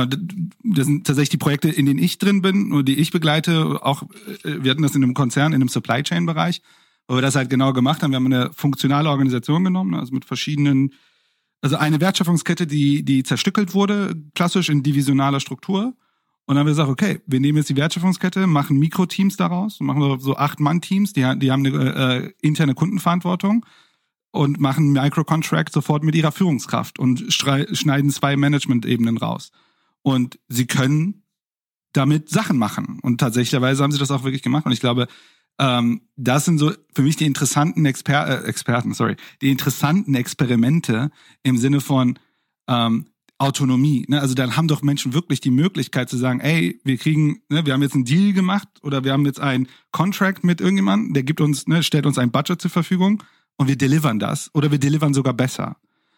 das sind tatsächlich die Projekte, in denen ich drin bin und die ich begleite. Auch wir hatten das in einem Konzern, in einem Supply Chain Bereich, wo wir das halt genau gemacht haben. Wir haben eine funktionale Organisation genommen, also mit verschiedenen, also eine Wertschöpfungskette, die die zerstückelt wurde, klassisch in divisionaler Struktur. Und dann haben wir gesagt, okay, wir nehmen jetzt die Wertschöpfungskette, machen Mikroteams daraus, machen so Acht-Mann-Teams, die, die haben eine äh, interne Kundenverantwortung und machen Micro-Contract sofort mit ihrer Führungskraft und schneiden zwei Management-Ebenen raus. Und sie können damit Sachen machen. Und tatsächlicherweise haben sie das auch wirklich gemacht. Und ich glaube, ähm, das sind so für mich die interessanten Exper- äh, Experten, sorry, die interessanten Experimente im Sinne von ähm, Autonomie. Ne? Also dann haben doch Menschen wirklich die Möglichkeit zu sagen, ey, wir kriegen, ne, wir haben jetzt einen Deal gemacht oder wir haben jetzt einen Contract mit irgendjemandem, der gibt uns, ne, stellt uns ein Budget zur Verfügung und wir delivern das oder wir delivern sogar besser.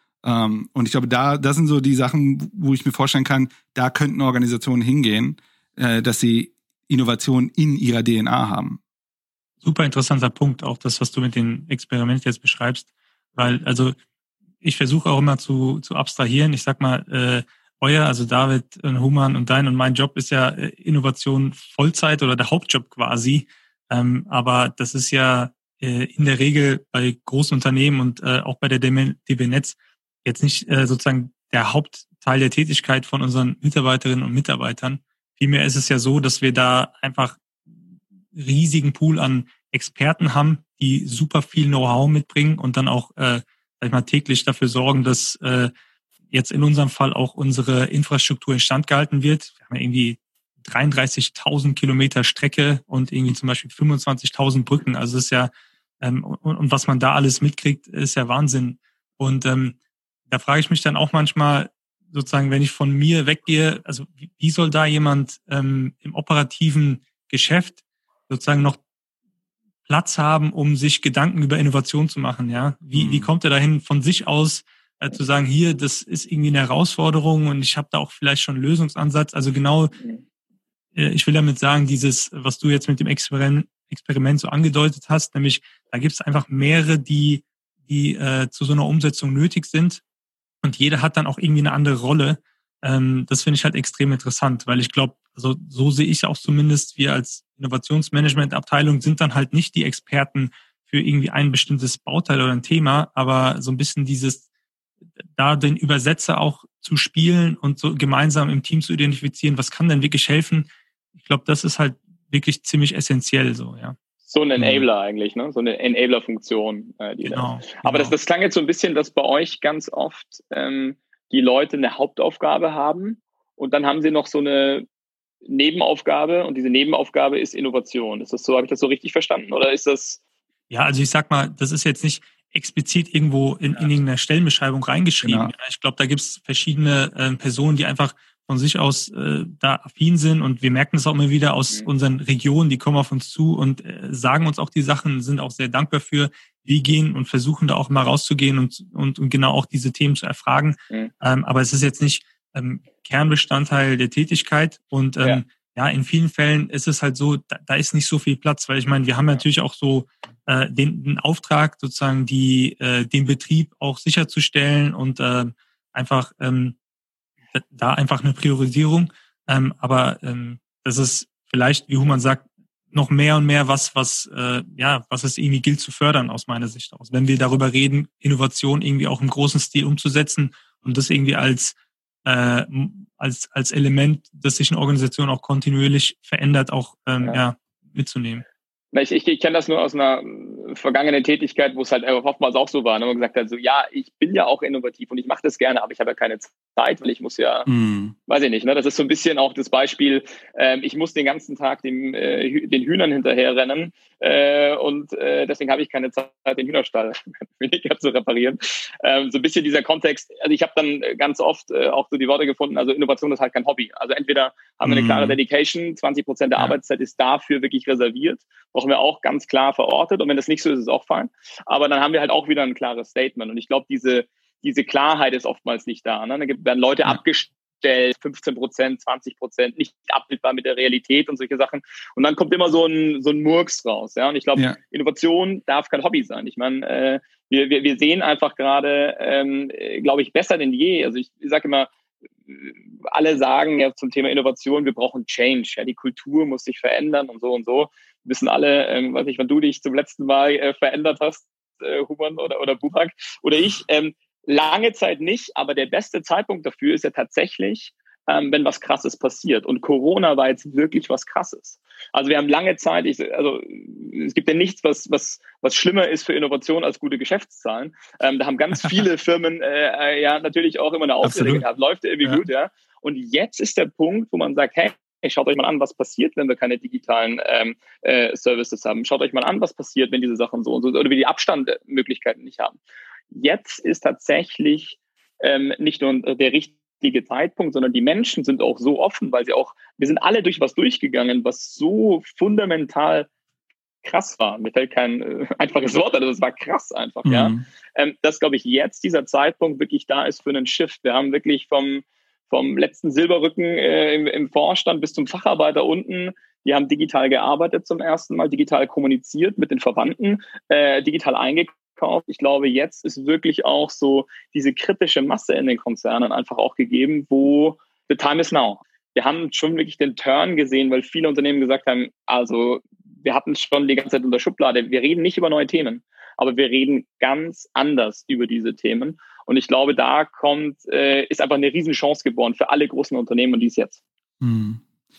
Um, und ich glaube, da, das sind so die Sachen, wo ich mir vorstellen kann, da könnten Organisationen hingehen, äh, dass sie Innovation in ihrer D N A haben. Super interessanter Punkt, auch das, was du mit den Experimenten jetzt beschreibst, weil, also, ich versuche auch immer zu, zu abstrahieren. Ich sag mal, äh, euer, also David, Human und dein und mein Job ist ja äh, Innovation Vollzeit oder der Hauptjob quasi, ähm, aber das ist ja äh, in der Regel bei großen Unternehmen und äh, auch bei der D B Netz jetzt nicht äh, sozusagen der Hauptteil der Tätigkeit von unseren Mitarbeiterinnen und Mitarbeitern. Vielmehr ist es ja so, dass wir da einfach riesigen Pool an Experten haben, die super viel Know-how mitbringen und dann auch, äh, sag ich mal, täglich dafür sorgen, dass äh, jetzt in unserem Fall auch unsere Infrastruktur instand gehalten wird. Wir haben ja irgendwie dreiunddreißigtausend Kilometer Strecke und irgendwie zum Beispiel fünfundzwanzigtausend Brücken. Also das ist ja, ähm, und, und was man da alles mitkriegt, ist ja Wahnsinn. Und ähm, da frage ich mich dann auch manchmal, sozusagen, wenn ich von mir weggehe, also wie, wie soll da jemand ähm, im operativen Geschäft sozusagen noch Platz haben, um sich Gedanken über Innovation zu machen? Ja, wie, mhm. wie kommt er dahin, von sich aus äh, zu sagen, hier, das ist irgendwie eine Herausforderung und ich habe da auch vielleicht schon einen Lösungsansatz. Also genau, äh, ich will damit sagen, dieses, was du jetzt mit dem Experiment, Experiment so angedeutet hast, nämlich da gibt es einfach mehrere, die die äh, zu so einer Umsetzung nötig sind. Und jeder hat dann auch irgendwie eine andere Rolle. Ähm, das finde ich halt extrem interessant, weil ich glaube, also so sehe ich auch zumindest, wir als Innovationsmanagement-Abteilung sind dann halt nicht die Experten für irgendwie ein bestimmtes Bauteil oder ein Thema, aber so ein bisschen dieses, da den Übersetzer auch zu spielen und so gemeinsam im Team zu identifizieren, was kann denn wirklich helfen, ich glaube, das ist halt wirklich ziemlich essentiell so, ja. So ein Enabler mhm. eigentlich, ne? So eine Enabler-Funktion. Äh, die genau, das. Aber genau. das, das klang jetzt so ein bisschen, dass bei euch ganz oft ähm, die Leute eine Hauptaufgabe haben und dann haben sie noch so eine Nebenaufgabe und diese Nebenaufgabe ist Innovation. Ist das so, habe ich das so richtig verstanden oder ist das? Ja, also ich sag mal, das ist jetzt nicht explizit irgendwo in, ja. in irgendeiner Stellenbeschreibung reingeschrieben. Genau. Ich glaube, da gibt es verschiedene äh, Personen, die einfach von sich aus äh, da affin sind und wir merken das auch immer wieder aus mhm. unseren Regionen, die kommen auf uns zu und äh, sagen uns auch die Sachen, sind auch sehr dankbar für. Wir gehen und versuchen da auch mal rauszugehen und, und, und genau auch diese Themen zu erfragen. Mhm. Ähm, aber es ist jetzt nicht ähm, Kernbestandteil der Tätigkeit und ähm, ja. ja, in vielen Fällen ist es halt so, da, da ist nicht so viel Platz, weil ich meine, wir haben natürlich auch so äh, den, den Auftrag, sozusagen die äh, den Betrieb auch sicherzustellen und äh, einfach ähm, da einfach eine Priorisierung. Ähm, aber ähm, das ist vielleicht, wie Human sagt, noch mehr und mehr was, was äh, ja, was es irgendwie gilt zu fördern aus meiner Sicht aus. Wenn wir darüber reden, Innovation irgendwie auch im großen Stil umzusetzen und das irgendwie als äh, als als Element, das sich eine Organisation auch kontinuierlich verändert, auch ähm, ja. ja mitzunehmen. Ich, ich, ich kenne das nur aus einer vergangenen Tätigkeit, wo es halt oftmals auch so war, ne? Man gesagt hat, so ja, ich bin ja auch innovativ und ich mache das gerne, aber ich habe ja keine Zeit, weil ich muss ja, mm. weiß ich nicht, ne? Das ist so ein bisschen auch das Beispiel, ähm, ich muss den ganzen Tag dem, äh, den Hühnern hinterherrennen äh, und äh, deswegen habe ich keine Zeit, den Hühnerstall weniger zu reparieren. Ähm, so ein bisschen dieser Kontext, also ich habe dann ganz oft äh, auch so die Worte gefunden, also Innovation ist halt kein Hobby. Also entweder haben wir eine klare Dedication, zwanzig Prozent der ja. Arbeitszeit ist dafür wirklich reserviert, brauchen wir auch ganz klar verortet und wenn das nicht so ist, ist es auch fein. Aber dann haben wir halt auch wieder ein klares Statement und ich glaube, diese diese Klarheit ist oftmals nicht da. Ne? Da werden Leute ja. abgestellt, fünfzehn Prozent, zwanzig Prozent, nicht abbildbar mit der Realität und solche Sachen. Und dann kommt immer so ein so ein Murks raus. Ja? Und ich glaube, ja. Innovation darf kein Hobby sein. Ich meine, äh, wir, wir, wir sehen einfach gerade, ähm, glaube ich, besser denn je. Also ich, ich sage immer, alle sagen ja zum Thema Innovation, wir brauchen Change. Ja? Die Kultur muss sich verändern und so und so. Wir wissen alle, ähm, weiß nicht, wann du dich zum letzten Mal äh, verändert hast, äh, Human oder, oder Burak oder ich, ähm, lange Zeit nicht, aber der beste Zeitpunkt dafür ist ja tatsächlich, ähm, wenn was Krasses passiert. Und Corona war jetzt wirklich was Krasses. Also wir haben lange Zeit, ich, also es gibt ja nichts, was was was schlimmer ist für Innovation als gute Geschäftszahlen. Ähm, da haben ganz viele Firmen äh, ja natürlich auch immer eine Ausrede gehabt. Läuft irgendwie ja. gut, ja. Und jetzt ist der Punkt, wo man sagt, hey, schaut euch mal an, was passiert, wenn wir keine digitalen ähm, äh, Services haben. Schaut euch mal an, was passiert, wenn diese Sachen so und so oder wir die Abstandmöglichkeiten nicht haben. Jetzt ist tatsächlich ähm, nicht nur der richtige Zeitpunkt, sondern die Menschen sind auch so offen, weil sie auch, wir sind alle durch was durchgegangen, was so fundamental krass war. Mir fällt kein äh, einfaches Wort, aber das war krass einfach, mhm. ja. Ähm, dass, glaube ich, jetzt dieser Zeitpunkt wirklich da ist für einen Shift. Wir haben wirklich vom, vom letzten Silberrücken äh, im, im Vorstand bis zum Facharbeiter unten, die haben digital gearbeitet zum ersten Mal, digital kommuniziert mit den Verwandten, äh, digital eingekauft. Ich glaube, jetzt ist wirklich auch so diese kritische Masse in den Konzernen einfach auch gegeben, wo the time is now. Wir haben schon wirklich den Turn gesehen, weil viele Unternehmen gesagt haben, also wir hatten es schon die ganze Zeit unter Schublade. Wir reden nicht über neue Themen, aber wir reden ganz anders über diese Themen. Und ich glaube, da kommt, äh, ist einfach eine Riesenchance geboren für alle großen Unternehmen und dies jetzt. Hm.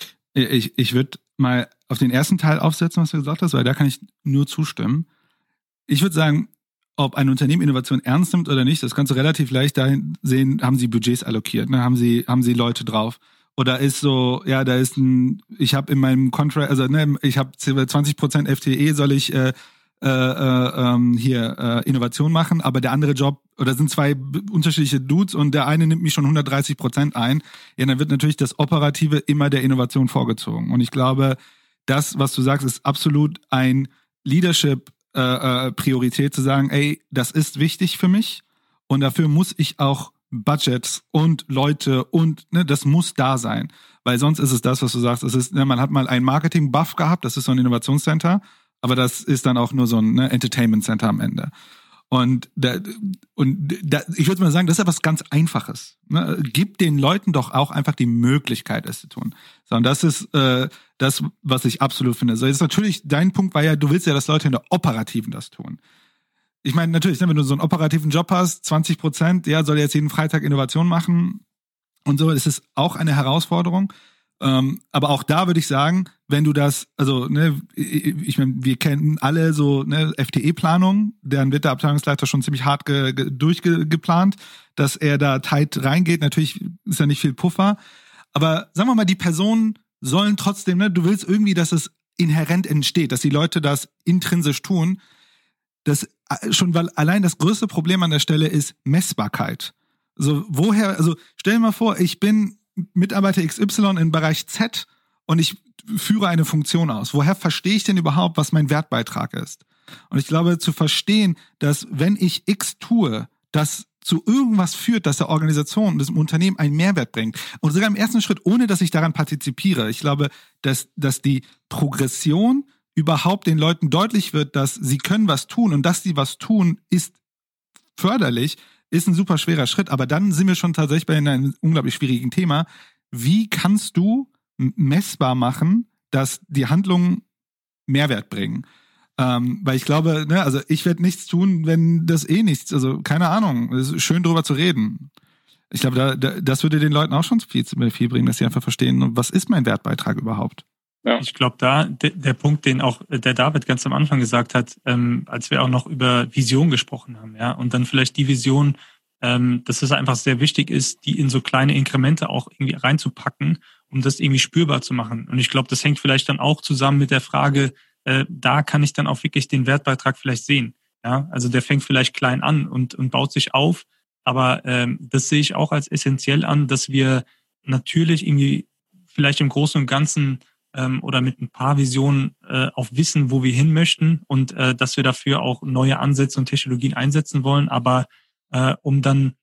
Ich, ich würde mal auf den ersten Teil aufsetzen, was du gesagt hast, weil da kann ich nur zustimmen. Ich würde sagen, ob ein Unternehmen Innovation ernst nimmt oder nicht, das kannst du relativ leicht dahin sehen, haben sie Budgets allokiert, ne? haben sie haben sie Leute drauf. Oder ist so, ja, da ist ein, ich habe in meinem Contract, also ne, ich habe zwanzig Prozent F T E, soll ich äh, äh, äh, hier äh, Innovation machen, aber der andere Job, oder sind zwei unterschiedliche Dudes und der eine nimmt mich schon hundertdreißig Prozent ein, ja, dann wird natürlich das Operative immer der Innovation vorgezogen. Und ich glaube, das, was du sagst, ist absolut ein Leadership Äh, äh, Priorität zu sagen, ey, das ist wichtig für mich und dafür muss ich auch Budgets und Leute und ne, das muss da sein, weil sonst ist es das, was du sagst, es ist, ne, man hat mal ein Marketing-Buff gehabt, das ist so ein Innovationscenter, aber das ist dann auch nur so ein ne, Entertainment-Center am Ende. Und, da, und da, ich würde mal sagen, das ist ja was ganz Einfaches. Ne? Gib den Leuten doch auch einfach die Möglichkeit, es zu tun. So, und das ist äh, das, was ich absolut finde. So, jetzt natürlich, dein Punkt war ja, du willst ja, dass Leute in der Operativen das tun. Ich meine, natürlich, wenn du so einen operativen Job hast, zwanzig Prozent, ja, soll jetzt jeden Freitag Innovation machen und so, das ist auch eine Herausforderung. Ähm, aber auch da würde ich sagen, wenn du das, also ne, ich meine, wir kennen alle so ne, F T E-Planung, deren wird der Abteilungsleiter schon ziemlich hart ge, ge, durchgeplant, dass er da tight reingeht. Natürlich ist ja nicht viel Puffer, aber sagen wir mal, die Personen sollen trotzdem, ne, du willst irgendwie, dass es inhärent entsteht, dass die Leute das intrinsisch tun. Das schon, weil allein das größte Problem an der Stelle ist Messbarkeit. Also woher, also stell dir mal vor, ich bin Mitarbeiter X Y im Bereich Z und ich führe eine Funktion aus. Woher verstehe ich denn überhaupt, was mein Wertbeitrag ist? Und ich glaube, zu verstehen, dass wenn ich X tue, das zu irgendwas führt, dass der Organisation, das Unternehmen einen Mehrwert bringt. Und sogar im ersten Schritt, ohne dass ich daran partizipiere. Ich glaube, dass, dass die Progression überhaupt den Leuten deutlich wird, dass sie können was tun und dass sie was tun, ist förderlich, ist ein super schwerer Schritt, aber dann sind wir schon tatsächlich bei einem unglaublich schwierigen Thema. Wie kannst du messbar machen, dass die Handlungen Mehrwert bringen? Ähm, weil ich glaube, ne, also ich werde nichts tun, wenn das eh nichts, also keine Ahnung, es ist schön drüber zu reden. Ich glaube, da, da, das würde den Leuten auch schon viel, viel bringen, dass sie einfach verstehen, was ist mein Wertbeitrag überhaupt? Ja. Ich glaube, da de, der Punkt, den auch der David ganz am Anfang gesagt hat, ähm, als wir auch noch über Vision gesprochen haben, ja, und dann vielleicht die Vision, ähm, dass es einfach sehr wichtig ist, die in so kleine Inkremente auch irgendwie reinzupacken, um das irgendwie spürbar zu machen. Und ich glaube, das hängt vielleicht dann auch zusammen mit der Frage, äh, da kann ich dann auch wirklich den Wertbeitrag vielleicht sehen. Ja, also der fängt vielleicht klein an und und baut sich auf, aber ähm, das sehe ich auch als essentiell an, dass wir natürlich irgendwie vielleicht im Großen und Ganzen oder mit ein paar Visionen äh, auch wissen, wo wir hin möchten und äh, dass wir dafür auch neue Ansätze und Technologien einsetzen wollen, aber äh, um dann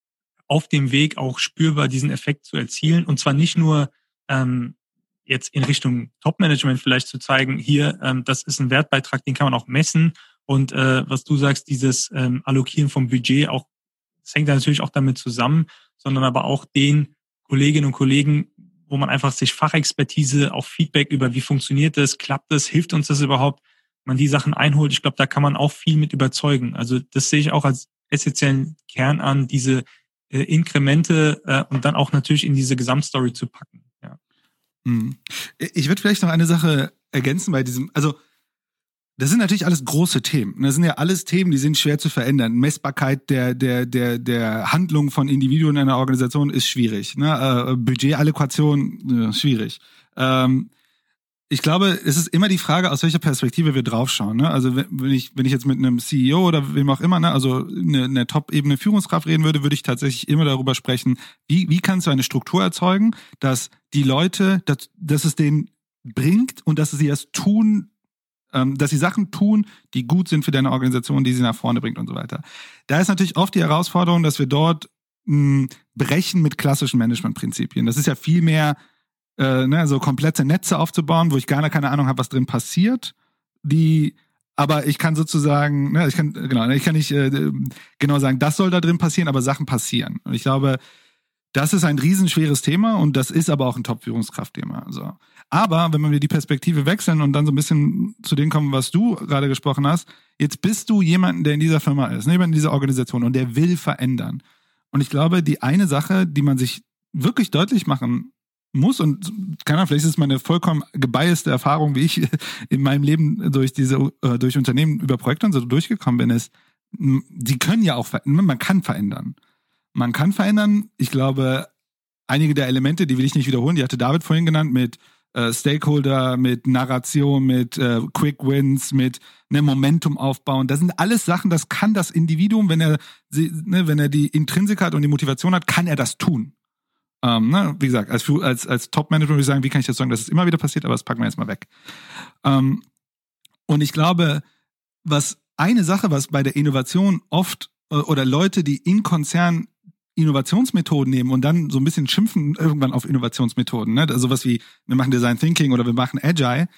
auf dem Weg auch spürbar diesen Effekt zu erzielen und zwar nicht nur ähm, jetzt in Richtung Top-Management vielleicht zu zeigen, hier, ähm, das ist ein Wertbeitrag, den kann man auch messen und äh, was du sagst, dieses ähm, Allokieren vom Budget, auch das hängt da natürlich auch damit zusammen, sondern aber auch den Kolleginnen und Kollegen, wo man einfach sich Fachexpertise, auch Feedback über wie funktioniert das, klappt das, hilft uns das überhaupt, man die Sachen einholt. Ich glaube, da kann man auch viel mit überzeugen. Also das sehe ich auch als essentiellen Kern an, diese äh, Inkremente äh, und dann auch natürlich in diese Gesamtstory zu packen. Ja. Ich würde vielleicht noch eine Sache ergänzen bei diesem, also das sind natürlich alles große Themen. Das sind ja alles Themen, die sind schwer zu verändern. Messbarkeit der der der der Handlung von Individuen in einer Organisation ist schwierig. Ne? Äh, Budgetallokation äh, schwierig. Ähm, ich glaube, es ist immer die Frage, aus welcher Perspektive wir draufschauen. Ne? Also wenn ich wenn ich jetzt mit einem C E O oder wem auch immer, ne, also eine, eine Top-Ebene Führungskraft reden würde, würde ich tatsächlich immer darüber sprechen, wie wie kannst du eine Struktur erzeugen, dass die Leute, dass, dass es denen bringt und dass sie es tun, dass sie Sachen tun, die gut sind für deine Organisation, die sie nach vorne bringt und so weiter. Da ist natürlich oft die Herausforderung, dass wir dort mh, brechen mit klassischen Managementprinzipien. Das ist ja viel mehr, äh, ne, so komplette Netze aufzubauen, wo ich gar keine Ahnung habe, was drin passiert. Die, aber ich kann sozusagen, ne, ich kann genau, ich kann nicht äh, genau sagen, das soll da drin passieren, aber Sachen passieren. Und ich glaube, das ist ein riesenschweres Thema und das ist aber auch ein Top-Führungskraft-Thema. Also. Aber wenn wir die Perspektive wechseln und dann so ein bisschen zu dem kommen, was du gerade gesprochen hast, jetzt bist du jemand, der in dieser Firma ist, ne, jemand in dieser Organisation und der will verändern. Und ich glaube, die eine Sache, die man sich wirklich deutlich machen muss, und keine Ahnung, vielleicht ist es meine vollkommen gebiaste Erfahrung, wie ich in meinem Leben durch diese durch Unternehmen über Projekte und so durchgekommen bin, ist, die können ja auch, man kann verändern. Man kann verändern. Ich glaube, einige der Elemente, die will ich nicht wiederholen, die hatte David vorhin genannt, mit äh, Stakeholder, mit Narration, mit äh, Quick Wins, mit ne, Momentum aufbauen. Das sind alles Sachen, das kann das Individuum, wenn er, ne, wenn er die Intrinsik hat und die Motivation hat, kann er das tun. Ähm, ne, wie gesagt, als, als, als Top-Manager würde ich sagen, wie kann ich das sagen, dass es immer wieder passiert, aber das packen wir jetzt mal weg. Ähm, und ich glaube, was eine Sache, was bei der Innovation oft äh, oder Leute, die in Konzernen Innovationsmethoden nehmen und dann so ein bisschen schimpfen irgendwann auf Innovationsmethoden, ne? Also sowas wie, wir machen Design Thinking oder wir machen Agile.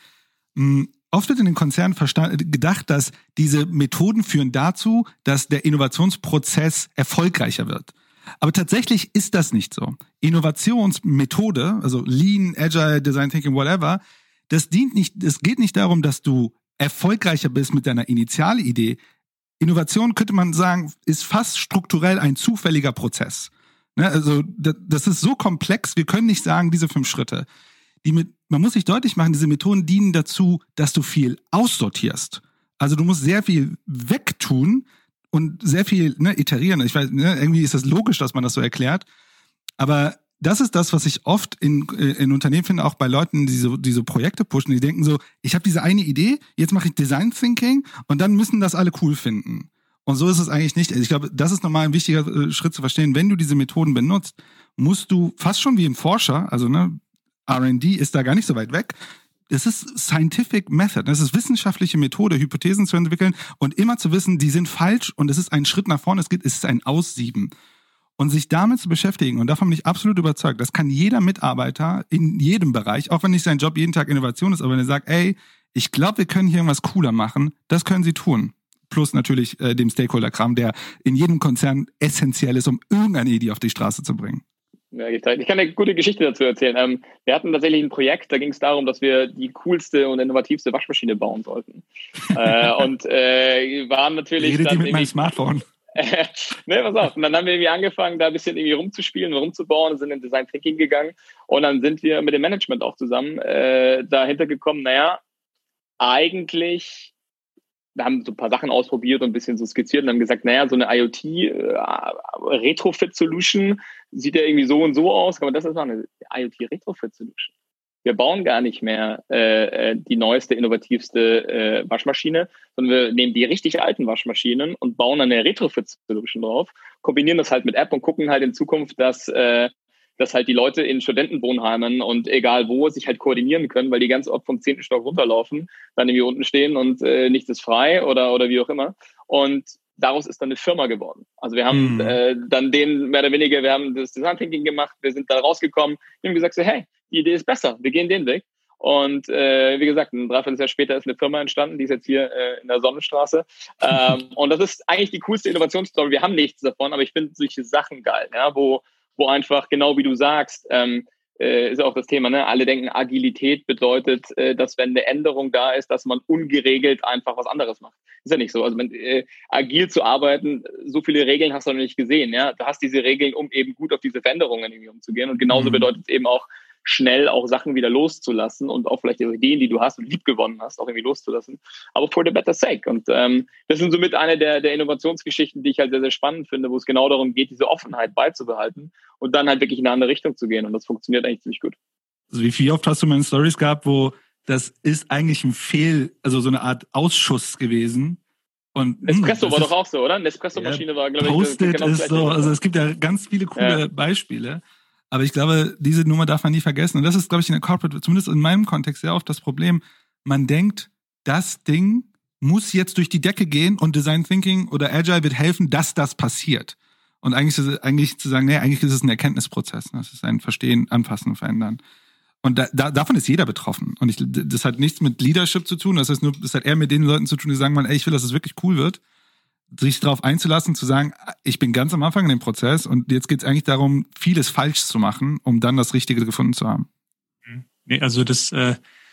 Oft wird in den Konzernen verstanden, gedacht, dass diese Methoden führen dazu, dass der Innovationsprozess erfolgreicher wird. Aber tatsächlich ist das nicht so. Innovationsmethode, also Lean, Agile, Design Thinking, whatever, das dient nicht, es geht nicht darum, dass du erfolgreicher bist mit deiner Initialidee. Innovation, könnte man sagen, ist fast strukturell ein zufälliger Prozess. Ne, also das ist so komplex, wir können nicht sagen, diese fünf Schritte. Die mit, man muss sich deutlich machen, diese Methoden dienen dazu, dass du viel aussortierst. Also du musst sehr viel wegtun und sehr viel ne, iterieren. Ich weiß, ne, irgendwie ist das logisch, dass man das so erklärt. Aber das ist das, was ich oft in, in Unternehmen finde, auch bei Leuten, die so, die so Projekte pushen, die denken so, ich habe diese eine Idee, jetzt mache ich Design Thinking und dann müssen das alle cool finden. Und so ist es eigentlich nicht. Also ich glaube, das ist nochmal ein wichtiger äh, Schritt zu verstehen. Wenn du diese Methoden benutzt, musst du fast schon wie ein Forscher, also ne, R and D ist da gar nicht so weit weg. Es ist Scientific Method. Das ist wissenschaftliche Methode, Hypothesen zu entwickeln und immer zu wissen, die sind falsch und es ist ein Schritt nach vorne. Es geht, es ist ein Aussieben. Und sich damit zu beschäftigen, und davon bin ich absolut überzeugt, das kann jeder Mitarbeiter in jedem Bereich, auch wenn nicht sein Job jeden Tag Innovation ist, aber wenn er sagt, ey, ich glaube, wir können hier irgendwas cooler machen, das können sie tun. Plus natürlich äh, dem Stakeholder-Kram, der in jedem Konzern essentiell ist, um irgendeine Idee auf die Straße zu bringen. Ja, ich kann eine gute Geschichte dazu erzählen. Ähm, wir hatten tatsächlich ein Projekt, da ging es darum, dass wir die coolste und innovativste Waschmaschine bauen sollten. äh, und äh, waren natürlich Redet dann die mit meinem Smartphone? Äh, ne, pass auf. Und dann haben wir irgendwie angefangen, da ein bisschen irgendwie rumzuspielen, rumzubauen, sind in Design Thinking gegangen und dann sind wir mit dem Management auch zusammen äh, dahinter gekommen, naja, eigentlich, wir haben so ein paar Sachen ausprobiert und ein bisschen so skizziert und haben gesagt, naja, so eine IoT-Retrofit-Solution sieht ja irgendwie so und so aus, kann man das jetzt machen? Eine IoT-Retrofit-Solution. Wir bauen gar nicht mehr äh, die neueste, innovativste äh, Waschmaschine, sondern wir nehmen die richtig alten Waschmaschinen und bauen eine Retrofit-Solution drauf, kombinieren das halt mit App und gucken halt in Zukunft, dass, äh, dass halt die Leute in Studentenwohnheimen und egal wo sich halt koordinieren können, weil die ganz oft vom zehnten Stock runterlaufen, dann irgendwie unten stehen und äh, nichts ist frei oder, oder wie auch immer. Und daraus ist dann eine Firma geworden. Also wir haben mhm. äh, dann den mehr oder weniger, wir haben das Design Thinking gemacht, wir sind da rausgekommen, wir haben gesagt so, hey, die Idee ist besser, wir gehen den Weg. Und äh, wie gesagt, ein Dreivierteljahr später ist eine Firma entstanden, die ist jetzt hier äh, in der Sonnenstraße. ähm, und das ist eigentlich die coolste Innovationsstory. Wir haben nichts davon, aber ich finde solche Sachen geil, ja, wo, wo einfach, genau wie du sagst, ähm, äh, ist auch das Thema, ne? Alle denken, Agilität bedeutet, äh, dass wenn eine Änderung da ist, dass man ungeregelt einfach was anderes macht. Ist ja nicht so. Also wenn, äh, agil zu arbeiten, so viele Regeln hast du noch nicht gesehen. Ja? Du hast diese Regeln, um eben gut auf diese Veränderungen irgendwie umzugehen. Und genauso mhm. bedeutet es eben auch, schnell auch Sachen wieder loszulassen und auch vielleicht die Ideen, die du hast und lieb gewonnen hast, auch irgendwie loszulassen. Aber for the better sake. Und ähm, das sind somit eine der, der Innovationsgeschichten, die ich halt sehr, sehr spannend finde, wo es genau darum geht, diese Offenheit beizubehalten und dann halt wirklich in eine andere Richtung zu gehen. Und das funktioniert eigentlich ziemlich gut. Also wie viel oft hast du mal in Stories gehabt, wo das ist eigentlich ein Fehl, also so eine Art Ausschuss gewesen. Und Nespresso mh, war ist, doch auch so, oder? Nespresso-Maschine ja, war, glaube ich, Post-it genau ist so, also es gibt ja ganz viele coole ja. Beispiele. Aber ich glaube, diese Nummer darf man nie vergessen. Und das ist, glaube ich, in der Corporate, zumindest in meinem Kontext, sehr oft das Problem. Man denkt, das Ding muss jetzt durch die Decke gehen und Design Thinking oder Agile wird helfen, dass das passiert. Und eigentlich ist es, eigentlich zu sagen, nee, eigentlich ist es ein Erkenntnisprozess. Das ist ein Verstehen, Anpassen, Verändern. Und da, da, davon ist jeder betroffen. Und ich, das hat nichts mit Leadership zu tun. Das heißt nur, das hat eher mit den Leuten zu tun, die sagen, ey, ich will, dass es wirklich cool wird. Sich darauf einzulassen, zu sagen, ich bin ganz am Anfang in dem Prozess und jetzt geht es eigentlich darum, vieles falsch zu machen, um dann das Richtige gefunden zu haben. Nee, also das, äh,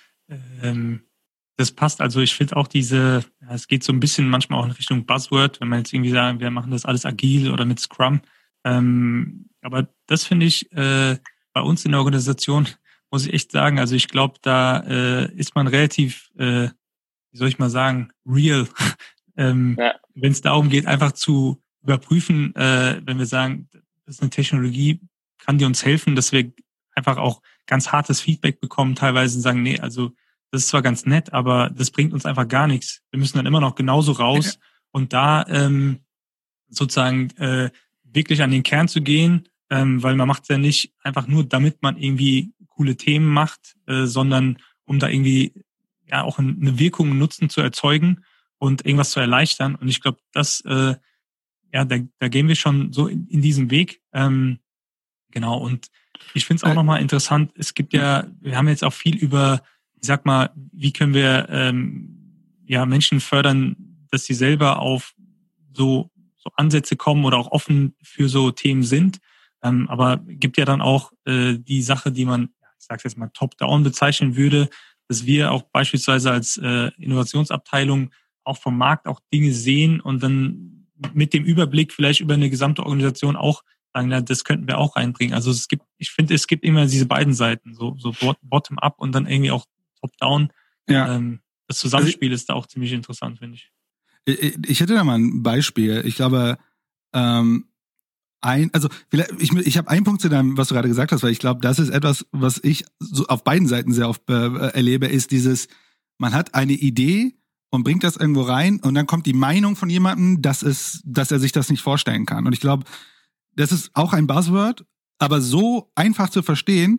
ähm, das passt. Also ich finde auch diese, ja, es geht so ein bisschen manchmal auch in Richtung Buzzword, wenn man jetzt irgendwie sagen, wir machen das alles agil oder mit Scrum. Ähm, aber das finde ich äh, bei uns in der Organisation, muss ich echt sagen, also ich glaube, da äh, ist man relativ, äh, wie soll ich mal sagen, real. Ähm, ja. Wenn es darum geht, einfach zu überprüfen, äh, wenn wir sagen, das ist eine Technologie, kann die uns helfen, dass wir einfach auch ganz hartes Feedback bekommen, teilweise sagen, nee, also das ist zwar ganz nett, aber das bringt uns einfach gar nichts. Wir müssen dann immer noch genauso raus ja. und da ähm, sozusagen äh, wirklich an den Kern zu gehen, ähm, weil man macht es ja nicht einfach nur, damit man irgendwie coole Themen macht, äh, sondern um da irgendwie ja auch eine Wirkung, einen Nutzen zu erzeugen und irgendwas zu erleichtern. Und ich glaube, das, äh, ja, da, da gehen wir schon so in, in diesem Weg. Ähm, genau. Und ich finde es auch nochmal interessant. Es gibt ja, wir haben jetzt auch viel über, ich sag mal, wie können wir ähm, ja Menschen fördern, dass sie selber auf so, so Ansätze kommen oder auch offen für so Themen sind. Ähm, aber gibt ja dann auch äh, die Sache, die man, ich sag's jetzt mal, top-down bezeichnen würde, dass wir auch beispielsweise als äh, Innovationsabteilung auch vom Markt auch Dinge sehen und dann mit dem Überblick vielleicht über eine gesamte Organisation auch sagen, ja, das könnten wir auch reinbringen. Also es gibt, ich finde, es gibt immer diese beiden Seiten, so, so bottom-up und dann irgendwie auch top-down. Ja. Ähm, das Zusammenspiel ist da auch ziemlich interessant, finde ich. Ich, ich hätte da mal ein Beispiel. Ich glaube, ähm, ein, also vielleicht, ich, ich habe einen Punkt zu deinem, was du gerade gesagt hast, weil ich glaube, das ist etwas, was ich so auf beiden Seiten sehr oft äh, erlebe, ist dieses, man hat eine Idee und bringt das irgendwo rein und dann kommt die Meinung von jemandem, dass es, dass er sich das nicht vorstellen kann. Und ich glaube, das ist auch ein Buzzword, aber so einfach zu verstehen,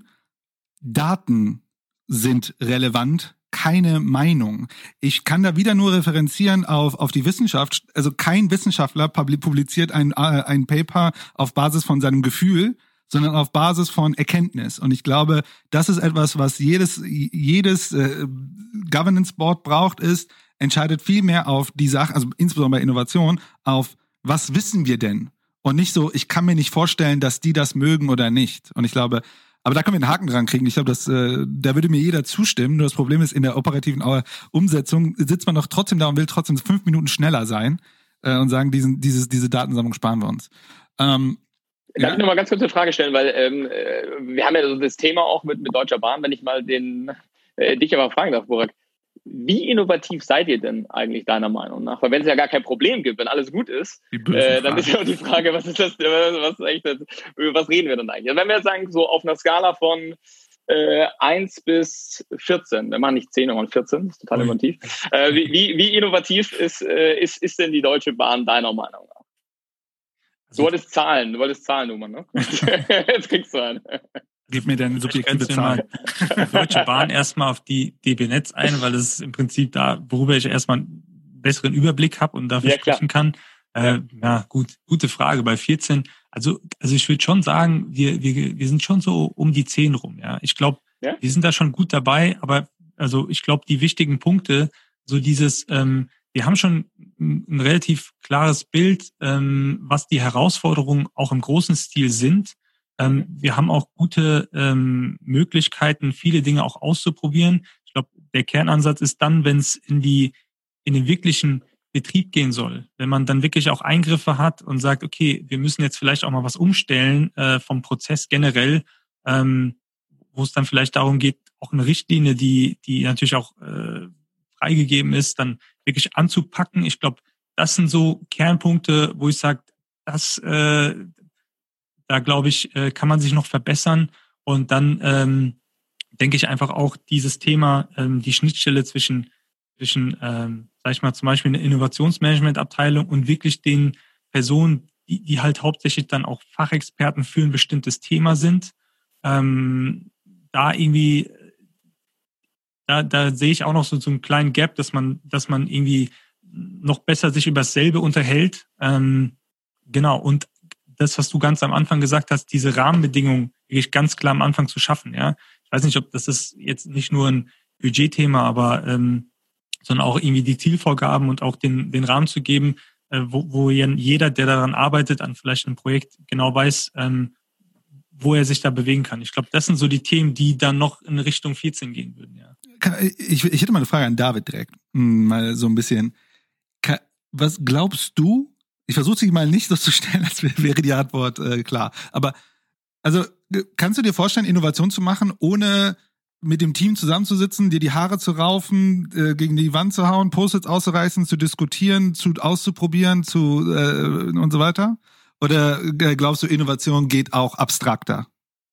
Daten sind relevant, keine Meinung. Ich kann da wieder nur referenzieren auf, auf die Wissenschaft. Also kein Wissenschaftler publiziert ein, ein Paper auf Basis von seinem Gefühl, sondern auf Basis von Erkenntnis. Und ich glaube, das ist etwas, was jedes, jedes äh, Governance Board braucht, ist, entscheidet viel mehr auf die Sache, also insbesondere bei Innovation, auf was wissen wir denn? Und nicht so, ich kann mir nicht vorstellen, dass die das mögen oder nicht. Und ich glaube, aber da können wir einen Haken dran kriegen. Ich glaube, das, äh, da würde mir jeder zustimmen. Nur das Problem ist, in der operativen Umsetzung sitzt man doch trotzdem da und will trotzdem fünf Minuten schneller sein äh, und sagen, diesen, dieses, diese Datensammlung sparen wir uns. Ähm, Darf ja? ich noch mal ganz kurz eine Frage stellen, weil ähm, wir haben ja so das Thema auch mit, mit Deutscher Bahn, wenn ich mal den äh, dich aber fragen darf, Burak. Wie innovativ seid ihr denn eigentlich deiner Meinung nach? Weil wenn es ja gar kein Problem gibt, wenn alles gut ist, äh, dann ist ja auch die Frage, was ist das, was, was, das, was reden wir denn eigentlich? Also wenn wir jetzt sagen, so auf einer Skala von äh, eins bis vierzehn, wir machen nicht zehn, wir machen vierzehn, das ist total innovativ. Äh, wie, wie, wie innovativ ist, äh, ist, ist denn die Deutsche Bahn deiner Meinung nach? Du wolltest Zahlen, du wolltest Zahlennummern, ne? Jetzt kriegst du einen. Gib mir deine subjektive Zahl. Deutsche Bahn erstmal auf die D B Netz ein, weil das ist im Prinzip da, worüber ich erstmal einen besseren Überblick habe und dafür ja, sprechen kann. Äh, ja, gut, gute Frage. Bei vierzehn, also, also ich würde schon sagen, wir, wir, wir sind schon so um die zehn rum, ja. Ich glaube, ja? wir sind da schon gut dabei, aber also ich glaube, die wichtigen Punkte, so dieses, ähm, wir haben schon ein relativ klares Bild, ähm, was die Herausforderungen auch im großen Stil sind. Ähm, wir haben auch gute ähm, Möglichkeiten, viele Dinge auch auszuprobieren. Ich glaube, der Kernansatz ist dann, wenn es in die in den wirklichen Betrieb gehen soll, wenn man dann wirklich auch Eingriffe hat und sagt, okay, wir müssen jetzt vielleicht auch mal was umstellen äh, vom Prozess generell, ähm, wo es dann vielleicht darum geht, auch eine Richtlinie, die die natürlich auch äh, freigegeben ist, dann wirklich anzupacken. Ich glaube, das sind so Kernpunkte, wo ich sage, das äh, Da, glaube ich, kann man sich noch verbessern. Und dann ähm, denke ich einfach auch dieses Thema, ähm, die Schnittstelle zwischen, zwischen ähm, sag ich mal, zum Beispiel eine Innovationsmanagement-Abteilung und wirklich den Personen, die, die halt hauptsächlich dann auch Fachexperten für ein bestimmtes Thema sind. Ähm, da irgendwie, da, da sehe ich auch noch so, so einen kleinen Gap, dass man, dass man irgendwie noch besser sich über dasselbe unterhält. Ähm, genau, und das, was du ganz am Anfang gesagt hast, diese Rahmenbedingungen wirklich ganz klar am Anfang zu schaffen, ja. Ich weiß nicht, ob das ist jetzt nicht nur ein Budgetthema, aber ähm, sondern auch irgendwie die Zielvorgaben und auch den den Rahmen zu geben, äh, wo, wo jeder, der daran arbeitet, an vielleicht einem Projekt genau weiß, ähm, wo er sich da bewegen kann. Ich glaube, das sind so die Themen, die dann noch in Richtung vierzehn gehen würden, ja. Ich, ich hätte mal eine Frage an David direkt, mal so ein bisschen. Was glaubst du? Ich versuche sie mal nicht so zu stellen, als wäre die Antwort äh, klar. Aber also kannst du dir vorstellen, Innovation zu machen, ohne mit dem Team zusammenzusitzen, dir die Haare zu raufen, äh, gegen die Wand zu hauen, Post-its auszureißen, zu diskutieren, zu auszuprobieren, zu äh, und so weiter? Oder äh, glaubst du, Innovation geht auch abstrakter?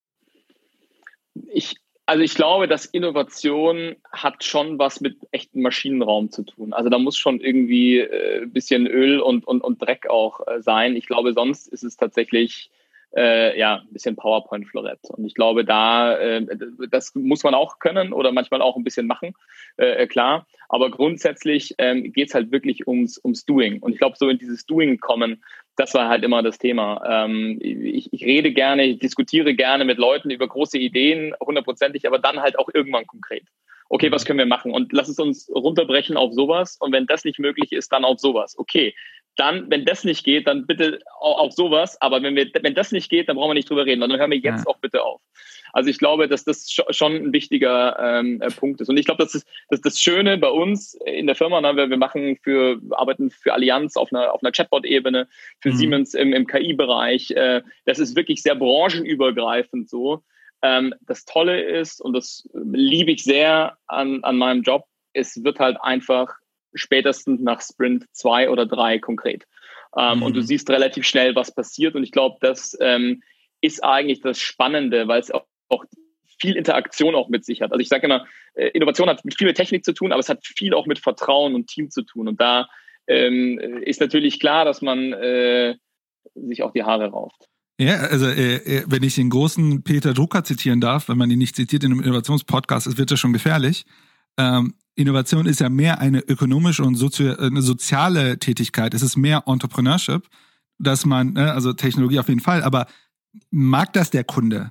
Ich Also ich glaube, dass Innovation hat schon was mit echtem Maschinenraum zu tun. Also da muss schon irgendwie äh, ein bisschen Öl und, und, und Dreck auch äh, sein. Ich glaube, sonst ist es tatsächlich äh, ja ein bisschen PowerPoint-Florett. Und ich glaube, da äh, das muss man auch können oder manchmal auch ein bisschen machen, äh, klar. Aber grundsätzlich ähm, geht es halt wirklich ums, ums Doing. Und ich glaube, so in dieses Doing kommen, das war halt immer das Thema. Ähm, ich, ich rede gerne, ich diskutiere gerne mit Leuten über große Ideen, hundertprozentig, aber dann halt auch irgendwann konkret. Okay, was können wir machen? Und lass es uns runterbrechen auf sowas. Und wenn das nicht möglich ist, dann auf sowas. Okay, dann, wenn das nicht geht, dann bitte auch, auch sowas. Aber wenn wir, wenn das nicht geht, dann brauchen wir nicht drüber reden. Dann hören wir jetzt ja. auch bitte auf. Also ich glaube, dass das schon ein wichtiger ähm, Punkt ist. Und ich glaube, das ist das, das Schöne bei uns in der Firma. Ne? Wir, wir machen für, arbeiten für Allianz auf einer, auf einer Chatbot-Ebene, für mhm. Siemens im, im K I-Bereich. Äh, das ist wirklich sehr branchenübergreifend so. Ähm, das Tolle ist, und das liebe ich sehr an, an meinem Job, es wird halt einfach spätestens nach Sprint zwei oder drei konkret. Ähm, mhm. Und du siehst relativ schnell, was passiert. Und ich glaube, das ähm, ist eigentlich das Spannende, weil es auch, auch viel Interaktion auch mit sich hat. Also ich sage immer, äh, Innovation hat viel mit Technik zu tun, aber es hat viel auch mit Vertrauen und Team zu tun. Und da ähm, ist natürlich klar, dass man äh, sich auch die Haare rauft. Ja, also äh, wenn ich den großen Peter Drucker zitieren darf, wenn man ihn nicht zitiert in einem Innovationspodcast, es wird ja schon gefährlich. Ähm, Innovation ist ja mehr eine ökonomische und sozio- eine soziale Tätigkeit. Es ist mehr Entrepreneurship, dass man, also Technologie auf jeden Fall, aber mag das der Kunde?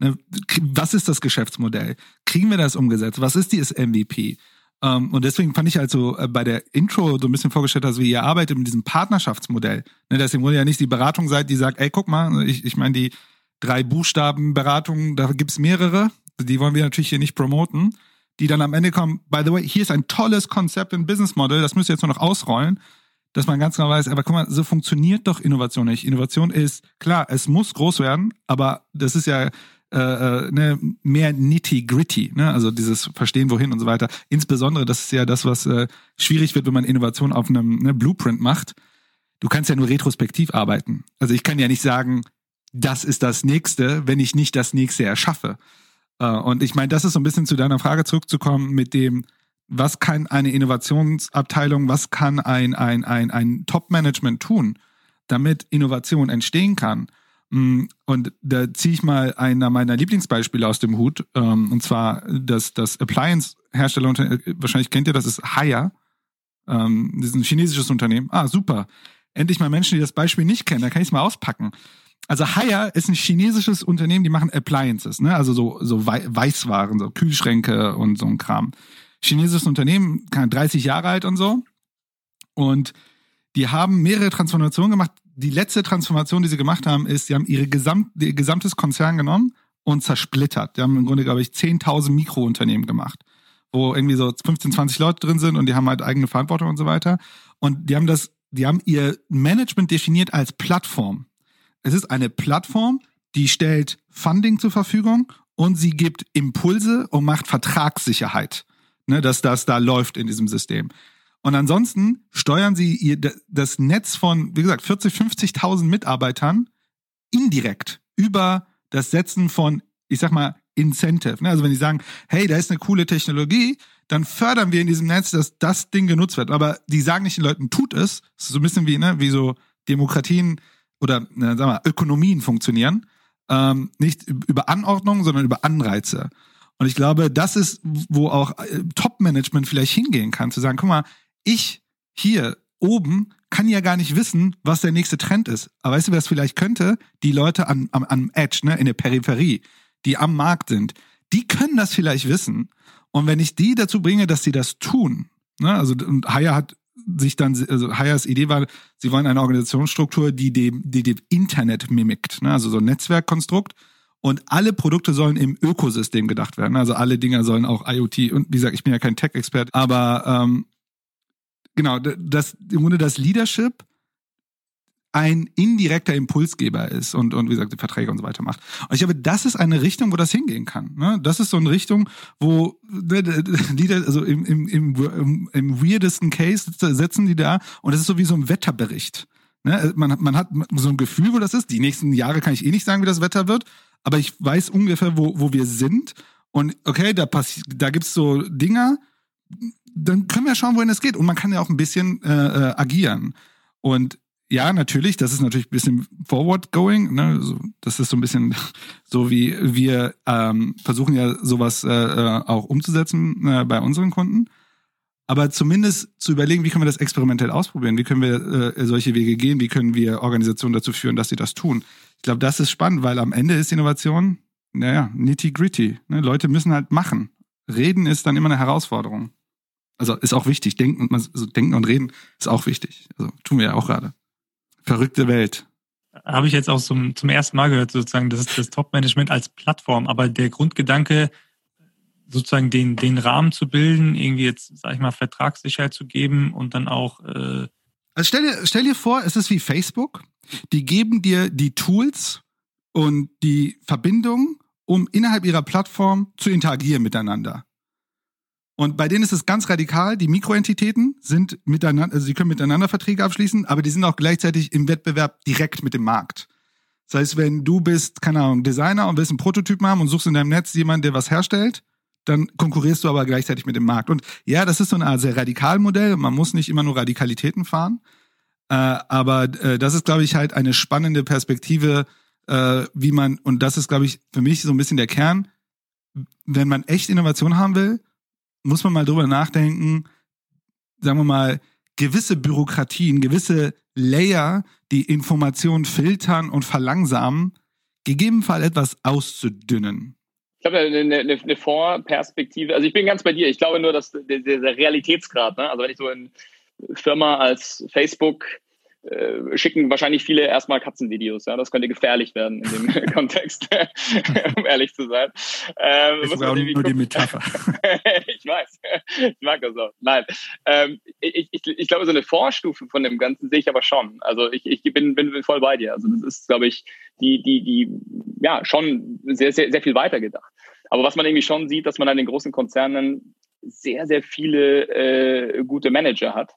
Was ist das Geschäftsmodell? Kriegen wir das umgesetzt? Was ist dieses M V P? Und deswegen fand ich halt so bei der Intro so ein bisschen vorgestellt, dass wie ihr arbeitet mit diesem Partnerschaftsmodell. Dass ihr ja nicht die Beratung seid, die sagt, ey, guck mal, ich, ich meine, die drei Buchstaben Beratung, da gibt's mehrere, die wollen wir natürlich hier nicht promoten, die dann am Ende kommen, by the way, hier ist ein tolles Konzept, ein Business Model, das müsst ihr jetzt nur noch ausrollen, dass man ganz genau weiß, aber guck mal, so funktioniert doch Innovation nicht. Innovation ist, klar, es muss groß werden, aber das ist ja äh, ne, mehr nitty-gritty, ne? Also dieses Verstehen, wohin und so weiter. Insbesondere, das ist ja das, was äh, schwierig wird, wenn man Innovation auf einem ne, Blueprint macht. Du kannst ja nur retrospektiv arbeiten. Also ich kann ja nicht sagen, das ist das Nächste, wenn ich nicht das Nächste erschaffe. Uh, und ich meine, das ist so ein bisschen zu deiner Frage zurückzukommen mit dem, was kann eine Innovationsabteilung, was kann ein, ein, ein, ein Top-Management tun, damit Innovation entstehen kann. Und da ziehe ich mal einer meiner Lieblingsbeispiele aus dem Hut, und zwar das, das Appliance-Hersteller, wahrscheinlich kennt ihr, das ist Haier. Das ist ein chinesisches Unternehmen. Ah, super. Endlich mal Menschen, die das Beispiel nicht kennen, da kann ich es mal auspacken. Also Haier ist ein chinesisches Unternehmen, die machen Appliances, ne? Also so so Weißwaren, so Kühlschränke und so ein Kram. Chinesisches Unternehmen, dreißig Jahre alt und so. Und die haben mehrere Transformationen gemacht. Die letzte Transformation, die sie gemacht haben, ist, sie haben ihre gesamt, ihr gesamtes Konzern genommen und zersplittert. Die haben im Grunde, glaube ich, zehntausend Mikrounternehmen gemacht, wo irgendwie so fünfzehn, zwanzig Leute drin sind und die haben halt eigene Verantwortung und so weiter. Und die haben das, die haben ihr Management definiert als Plattform. Es ist eine Plattform, die stellt Funding zur Verfügung und sie gibt Impulse und macht Vertragssicherheit, ne, dass das da läuft in diesem System. Und ansonsten steuern sie ihr das Netz von, wie gesagt, vierzig, fünfzigtausend Mitarbeitern indirekt über das Setzen von, ich sag mal, Incentive. Ne? Also wenn die sagen, hey, da ist eine coole Technologie, dann fördern wir in diesem Netz, dass das Ding genutzt wird. Aber die sagen nicht den Leuten, tut es. Das ist so ein bisschen wie, ne, wie so Demokratien oder äh, sagen wir, Ökonomien funktionieren, ähm, nicht über Anordnung, sondern über Anreize. Und ich glaube, das ist, wo auch äh, Top-Management vielleicht hingehen kann, zu sagen, guck mal, ich hier oben kann ja gar nicht wissen, was der nächste Trend ist. Aber weißt du, wer es vielleicht könnte? Die Leute an, am, am Edge, ne, in der Peripherie, die am Markt sind, die können das vielleicht wissen. Und wenn ich die dazu bringe, dass sie das tun, ne, also und Haier hat sich dann, also Haiers Idee war, sie wollen eine Organisationsstruktur, die dem, die dem Internet mimikt, ne? Also so ein Netzwerkkonstrukt. Und alle Produkte sollen im Ökosystem gedacht werden. Also alle Dinger sollen auch IoT, und wie gesagt, ich bin ja kein Tech-Expert, aber ähm, genau, das im Grunde das Leadership ein indirekter Impulsgeber ist und, und wie gesagt, die Verträge und so weiter macht. Und ich glaube, das ist eine Richtung, wo das hingehen kann. Ne? Das ist so eine Richtung, wo Leader, also im, im, im, im weirdesten Case setzen die da und das ist so wie so ein Wetterbericht. Ne? Man, man hat so ein Gefühl, wo das ist. Die nächsten Jahre kann ich eh nicht sagen, wie das Wetter wird, aber ich weiß ungefähr, wo, wo wir sind. Und okay, da passi- da gibt's so Dinger, dann können wir schauen, wohin es geht. Und man kann ja auch ein bisschen äh, äh, agieren. Und ja, natürlich, das ist natürlich ein bisschen forward-going. Ne? Also, das ist so ein bisschen so, wie wir ähm, versuchen ja sowas äh, auch umzusetzen äh, bei unseren Kunden. Aber zumindest zu überlegen, wie können wir das experimentell ausprobieren? Wie können wir äh, solche Wege gehen? Wie können wir Organisationen dazu führen, dass sie das tun? Ich glaube, das ist spannend, weil am Ende ist Innovation, naja, nitty-gritty. Ne? Leute müssen halt machen. Reden ist dann immer eine Herausforderung. Also ist auch wichtig. Denken und, also denken und reden ist auch wichtig. Also tun wir ja auch gerade. Verrückte Welt. Habe ich jetzt auch zum, zum ersten Mal gehört, sozusagen, das ist das Top-Management als Plattform. Aber der Grundgedanke, sozusagen den, den Rahmen zu bilden, irgendwie jetzt, sag ich mal, Vertragssicherheit zu geben und dann auch... Äh also stell dir, stell dir vor, es ist wie Facebook. Die geben dir die Tools und die Verbindungen, um innerhalb ihrer Plattform zu interagieren miteinander. Und bei denen ist es ganz radikal, die Mikroentitäten sind miteinander, also sie können miteinander Verträge abschließen, aber die sind auch gleichzeitig im Wettbewerb direkt mit dem Markt. Das heißt, wenn du bist, keine Ahnung, Designer und willst einen Prototyp haben und suchst in deinem Netz jemanden, der was herstellt, dann konkurrierst du aber gleichzeitig mit dem Markt. Und ja, das ist so eine Art sehr radikal Modell. Man muss nicht immer nur Radikalitäten fahren. Äh, aber äh, das ist, glaube ich, halt eine spannende Perspektive, äh, wie man, und das ist, glaube ich, für mich so ein bisschen der Kern, wenn man echt Innovation haben will, muss man mal drüber nachdenken, sagen wir mal, gewisse Bürokratien, gewisse Layer, die Informationen filtern und verlangsamen, gegebenenfalls etwas auszudünnen. Ich glaube, eine, eine, eine Vorperspektive, also ich bin ganz bei dir, ich glaube nur, dass der, der Realitätsgrad, ne? Also wenn ich so in Firma als Facebook äh, schicken wahrscheinlich viele erstmal Katzenvideos, ja, das könnte gefährlich werden in dem Kontext, um ehrlich zu sein. Ähm, das ist auch nur die Metapher. Ich weiß, ich mag das auch. Nein, ähm, ich, ich, ich glaube, so eine Vorstufe von dem Ganzen sehe ich aber schon. Also ich, ich bin, bin voll bei dir. Also das ist, glaube ich, die, die, die, ja, schon sehr, sehr, sehr viel weiter gedacht. Aber was man irgendwie schon sieht, dass man an den großen Konzernen sehr, sehr viele äh, gute Manager hat,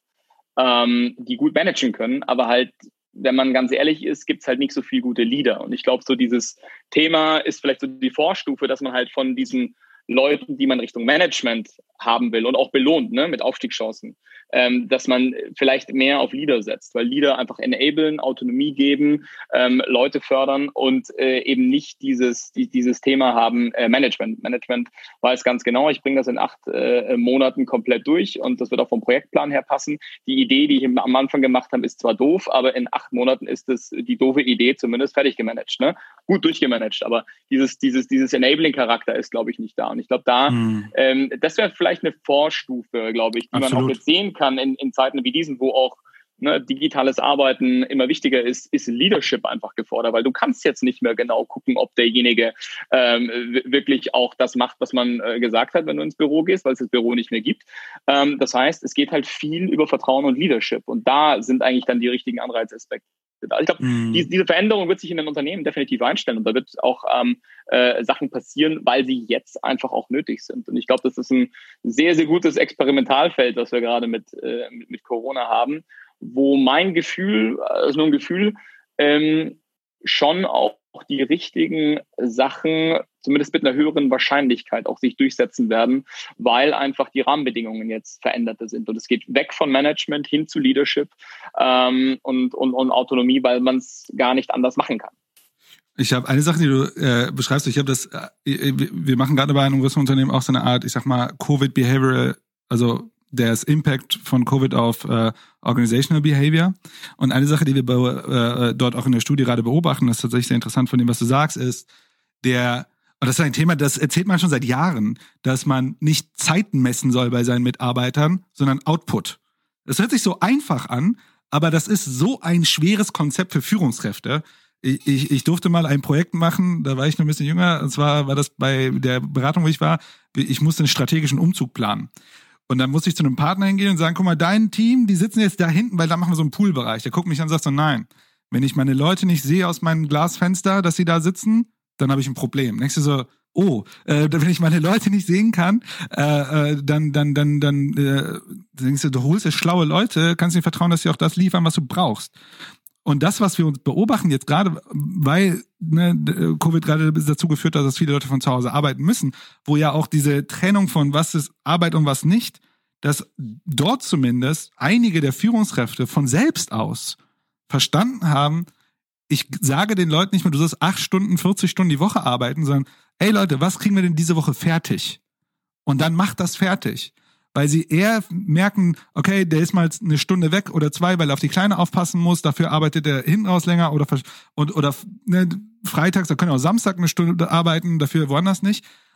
ähm, die gut managen können, aber halt, wenn man ganz ehrlich ist, gibt's halt nicht so viele gute Leader. Und ich glaube, so dieses Thema ist vielleicht so die Vorstufe, dass man halt von diesen Leuten, die man Richtung Management haben will und auch belohnt, ne, mit Aufstiegschancen, ähm, dass man vielleicht mehr auf Leader setzt, weil Leader einfach enablen, Autonomie geben, ähm, Leute fördern und äh, eben nicht dieses die, dieses Thema haben, äh, Management. Management weiß ganz genau, ich bringe das in acht äh, Monaten komplett durch und das wird auch vom Projektplan her passen. Die Idee, die ich am Anfang gemacht habe, ist zwar doof, aber in acht Monaten ist es die doofe Idee zumindest fertig gemanagt, ne? Gut durchgemanagt, aber dieses dieses dieses Enabling-Charakter ist, glaube ich, nicht da. Und ich glaube, da hm. ähm, das wäre vielleicht eine Vorstufe, glaube ich, die Absolut. Man auch jetzt sehen kann in, in Zeiten wie diesen, wo auch ne, digitales Arbeiten immer wichtiger ist, ist Leadership einfach gefordert, weil du kannst jetzt nicht mehr genau gucken, ob derjenige ähm, wirklich auch das macht, was man äh, gesagt hat, wenn du ins Büro gehst, weil es das Büro nicht mehr gibt. Ähm, das heißt, es geht halt viel über Vertrauen und Leadership und da sind eigentlich dann die richtigen Anreizaspekte. Ich glaube, mm. die, diese Veränderung wird sich in den Unternehmen definitiv einstellen und da wird auch ähm, äh, Sachen passieren, weil sie jetzt einfach auch nötig sind. Und ich glaube, das ist ein sehr, sehr gutes Experimentalfeld, was wir gerade mit, äh, mit, mit Corona haben, wo mein Gefühl, also nur ein Gefühl, ähm, schon auch die richtigen Sachen, zumindest mit einer höheren Wahrscheinlichkeit, auch sich durchsetzen werden, weil einfach die Rahmenbedingungen jetzt veränderte sind. Und es geht weg von Management hin zu Leadership ähm, und, und, und Autonomie, weil man es gar nicht anders machen kann. Ich habe eine Sache, die du äh, beschreibst. Ich habe das, äh, wir machen gerade bei einem größeren Unternehmen auch so eine Art, ich sag mal, Covid-Behavioral, also das Impact von Covid auf äh, Organizational Behavior. Und eine Sache, die wir bei, äh, dort auch in der Studie gerade beobachten, das ist tatsächlich sehr interessant von dem, was du sagst, ist der, und das ist ein Thema, das erzählt man schon seit Jahren, dass man nicht Zeiten messen soll bei seinen Mitarbeitern, sondern Output. Das hört sich so einfach an, aber das ist so ein schweres Konzept für Führungskräfte. Ich, ich, ich durfte mal ein Projekt machen, da war ich noch ein bisschen jünger, und zwar war das bei der Beratung, wo ich war, ich musste einen strategischen Umzug planen. Und dann musste ich zu einem Partner hingehen und sagen, guck mal, dein Team, die sitzen jetzt da hinten, weil da machen wir so einen Poolbereich. Der guckt mich an und sagt so, nein, wenn ich meine Leute nicht sehe aus meinem Glasfenster, dass sie da sitzen, dann habe ich ein Problem. Denkst du so, oh, äh, wenn ich meine Leute nicht sehen kann, äh, äh, dann dann dann dann äh, denkst du, du holst dir schlaue Leute, kannst dir vertrauen, dass sie auch das liefern, was du brauchst. Und das, was wir uns beobachten jetzt gerade, weil ne, Covid gerade dazu geführt hat, dass viele Leute von zu Hause arbeiten müssen, wo ja auch diese Trennung von was ist Arbeit und was nicht, dass dort zumindest einige der Führungskräfte von selbst aus verstanden haben, ich sage den Leuten nicht mehr, du sollst acht Stunden, vierzig Stunden die Woche arbeiten, sondern ey Leute, was kriegen wir denn diese Woche fertig? Und dann macht das fertig. Weil sie eher merken, okay, der ist mal eine Stunde weg oder zwei, weil er auf die Kleine aufpassen muss, dafür arbeitet er hinten raus länger oder und, oder ne, freitags, da können auch Samstag eine Stunde arbeiten, dafür woanders nicht.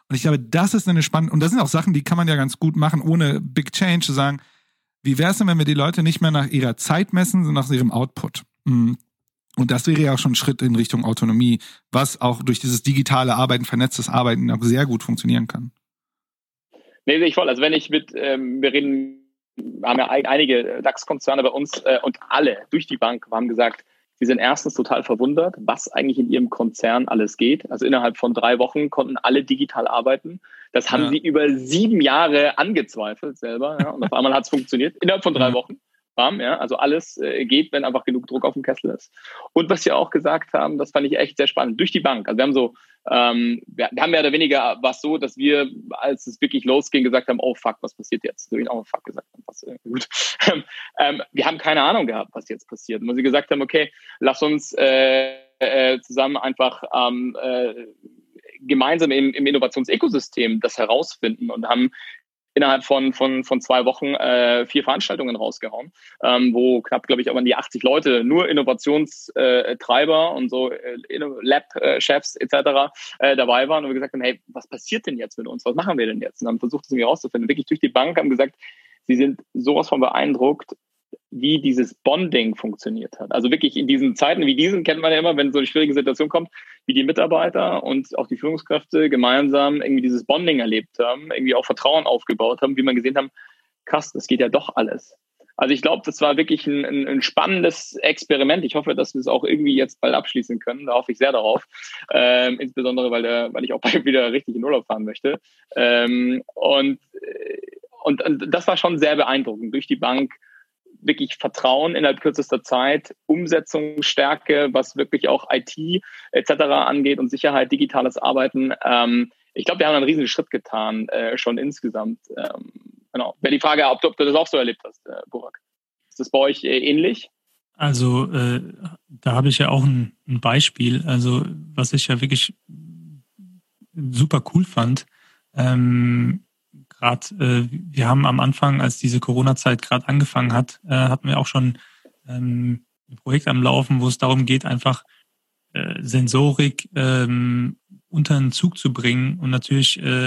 Und ich glaube, das ist eine spannende, und das sind auch Sachen, die kann man ja ganz gut machen, ohne Big Change, zu sagen, wie wäre es denn, wenn wir die Leute nicht mehr nach ihrer Zeit messen, sondern nach ihrem Output? Und das wäre ja auch schon ein Schritt in Richtung Autonomie, was auch durch dieses digitale Arbeiten, vernetztes Arbeiten auch sehr gut funktionieren kann. Nee, sehe ich voll. Also wenn ich mit, ähm, wir reden, wir haben ja einige DAX-Konzerne bei uns äh, und alle durch die Bank haben gesagt, sie sind erstens total verwundert, was eigentlich in ihrem Konzern alles geht. Also innerhalb von drei Wochen konnten alle digital arbeiten. Das haben ja. sie über sieben Jahre angezweifelt selber. Ja, und auf einmal hat es funktioniert. Innerhalb von drei ja. Wochen. Ja, also alles äh, geht, wenn einfach genug Druck auf dem Kessel ist. Und was Sie auch gesagt haben, das fand ich echt sehr spannend, durch die Bank. Also wir haben so, ähm, wir haben mehr oder weniger was so, dass wir, als es wirklich losging, gesagt haben, oh fuck, was passiert jetzt? Wir haben auch fuck gesagt, was, äh, gut. ähm, wir haben keine Ahnung gehabt, was jetzt passiert. Und sie gesagt haben, okay, lass uns äh, äh, zusammen einfach ähm, äh, gemeinsam im, im Innovationsökosystem das herausfinden und haben innerhalb von von von zwei Wochen äh, vier Veranstaltungen rausgehauen, ähm, wo knapp, glaube ich, auch an die achtzig Leute, nur Innovationstreiber äh, und so äh, Lab-Chefs et cetera äh, dabei waren und wir gesagt haben, hey, was passiert denn jetzt mit uns? Was machen wir denn jetzt? Und haben versucht, das irgendwie rauszufinden. Wirklich durch die Bank haben gesagt, sie sind sowas von beeindruckt, wie dieses Bonding funktioniert hat. Also wirklich in diesen Zeiten wie diesen kennt man ja immer, wenn so eine schwierige Situation kommt, wie die Mitarbeiter und auch die Führungskräfte gemeinsam irgendwie dieses Bonding erlebt haben, irgendwie auch Vertrauen aufgebaut haben, wie man gesehen haben, krass, das geht ja doch alles. Also ich glaube, das war wirklich ein, ein, ein spannendes Experiment. Ich hoffe, dass wir es auch irgendwie jetzt bald abschließen können. Da hoffe ich sehr darauf. Ähm, insbesondere, weil, der, weil ich auch bald wieder richtig in Urlaub fahren möchte. Ähm, und, und, und das war schon sehr beeindruckend. Durch die Bank wirklich Vertrauen innerhalb kürzester Zeit, Umsetzungsstärke, was wirklich auch I T et cetera angeht und Sicherheit, digitales Arbeiten. Ähm, ich glaube, wir haben einen riesigen Schritt getan, äh, schon insgesamt. Ähm, genau. Wäre die Frage, ob du, ob du das auch so erlebt hast, äh, Burak. Ist das bei euch äh, ähnlich? Also äh, da habe ich ja auch ein, ein Beispiel, also was ich ja wirklich super cool fand. Ähm, Gerade, äh, wir haben am Anfang, als diese Corona-Zeit gerade angefangen hat, äh, hatten wir auch schon ähm, ein Projekt am Laufen, wo es darum geht, einfach äh, Sensorik ähm, unter den Zug zu bringen und natürlich äh,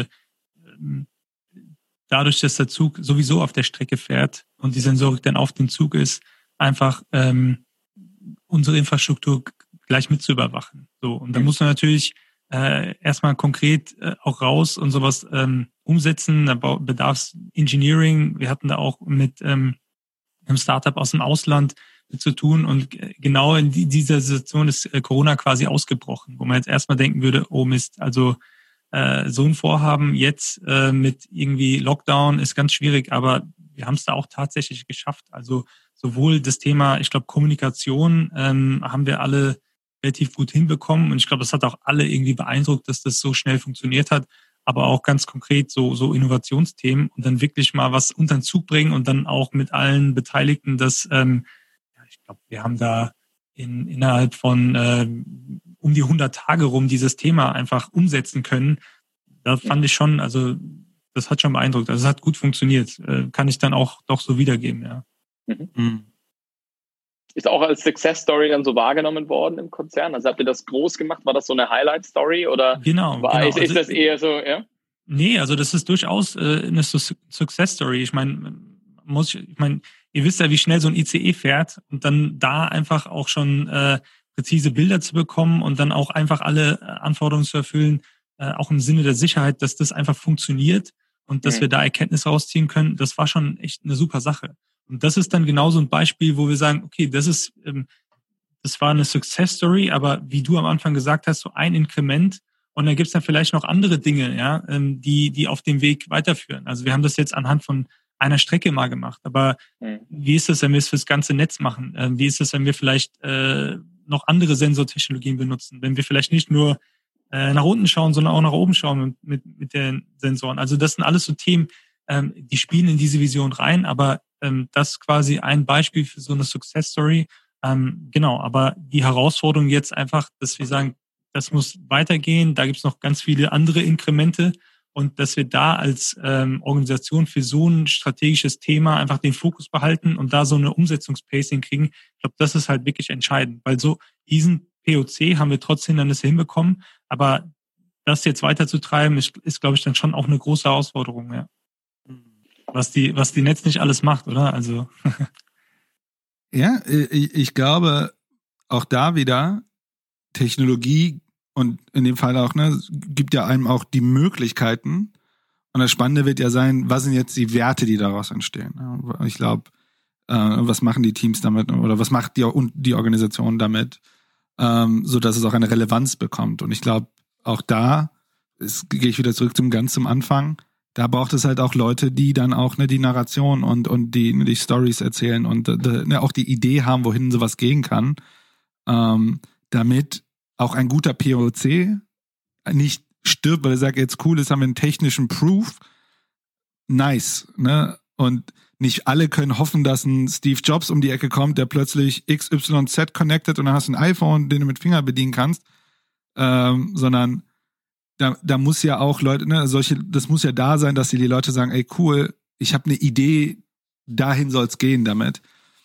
dadurch, dass der Zug sowieso auf der Strecke fährt und die Sensorik dann auf dem Zug ist, einfach ähm, unsere Infrastruktur gleich mit zu überwachen. So, und dann muss man natürlich äh, erstmal konkret äh, auch raus und sowas ähm, umsetzen. Da bedarf es Engineering. Wir hatten da auch mit ähm, einem Startup aus dem Ausland zu tun und genau in die, dieser Situation ist äh, Corona quasi ausgebrochen, wo man jetzt erstmal denken würde, oh Mist, also äh, so ein Vorhaben jetzt äh, mit irgendwie Lockdown ist ganz schwierig, aber wir haben es da auch tatsächlich geschafft. Also sowohl das Thema, ich glaube, Kommunikation ähm, haben wir alle relativ gut hinbekommen und ich glaube, das hat auch alle irgendwie beeindruckt, dass das so schnell funktioniert hat, aber auch ganz konkret so so Innovationsthemen und dann wirklich mal was unter den Zug bringen und dann auch mit allen Beteiligten, das, ähm, ja, ich glaube, wir haben da in innerhalb von äh, um die hundert Tage rum dieses Thema einfach umsetzen können. Da fand ich schon, also das hat schon beeindruckt. Also es hat gut funktioniert. Äh, kann ich dann auch doch so wiedergeben, ja. Mhm. Mhm. Ist auch als Success Story dann so wahrgenommen worden im Konzern? Also habt ihr das groß gemacht? War das so eine Highlight Story oder genau, war, genau. Ist, ist das eher so, ja? Nee, also das ist durchaus äh, eine Success Story. Ich meine, muss ich, ich meine, ihr wisst ja, wie schnell so ein I C E fährt und dann da einfach auch schon äh, präzise Bilder zu bekommen und dann auch einfach alle Anforderungen zu erfüllen, äh, auch im Sinne der Sicherheit, dass das einfach funktioniert und dass mhm. wir da Erkenntnisse rausziehen können. Das war schon echt eine super Sache. Und das ist dann genau so ein Beispiel, wo wir sagen, okay, das ist, ähm, das war eine Success Story, aber wie du am Anfang gesagt hast, so ein Inkrement und dann gibt's dann vielleicht noch andere Dinge, ja, ähm, die, die auf dem Weg weiterführen. Also wir haben das jetzt anhand von einer Strecke mal gemacht, aber mhm. wie ist das, wenn wir es fürs ganze Netz machen? Ähm, wie ist es, wenn wir vielleicht äh, noch andere Sensortechnologien benutzen? Wenn wir vielleicht nicht nur äh, nach unten schauen, sondern auch nach oben schauen mit, mit, mit den Sensoren. Also das sind alles so Themen, ähm, die spielen in diese Vision rein, aber ähm, das ist quasi ein Beispiel für so eine Success Story. Ähm, genau, aber die Herausforderung jetzt einfach, dass wir sagen, das muss weitergehen, da gibt's noch ganz viele andere Inkremente und dass wir da als ähm, Organisation für so ein strategisches Thema einfach den Fokus behalten und da so eine Umsetzungspacing kriegen, ich glaube, das ist halt wirklich entscheidend, weil so diesen P O C haben wir trotzdem dann das hinbekommen, aber das jetzt weiterzutreiben, ist, ist glaube ich, dann schon auch eine große Herausforderung, ja. Was die, was die Netz nicht alles macht, oder? Also. Ja, ich, ich glaube, auch da wieder Technologie und in dem Fall auch, ne, gibt ja einem auch die Möglichkeiten. Und das Spannende wird ja sein, was sind jetzt die Werte, die daraus entstehen. Ich glaube, äh, was machen die Teams damit oder was macht die, die Organisation damit, ähm, so dass es auch eine Relevanz bekommt. Und ich glaube, auch da ist, gehe ich wieder zurück zum ganz zum Anfang. Da braucht es halt auch Leute, die dann auch ne, die Narration und und die die Stories erzählen und äh, ne, auch die Idee haben, wohin sowas gehen kann, ähm, damit auch ein guter P O C nicht stirbt, weil er sagt, jetzt cool, jetzt haben wir einen technischen Proof, nice, ne? Und nicht alle können hoffen, dass ein Steve Jobs um die Ecke kommt, der plötzlich X Y Z connected und dann hast du ein iPhone, den du mit Finger bedienen kannst, ähm, sondern Da, da muss ja auch Leute, ne, solche, das muss ja da sein, dass die, die Leute sagen, ey cool, ich habe eine Idee, dahin soll's gehen damit.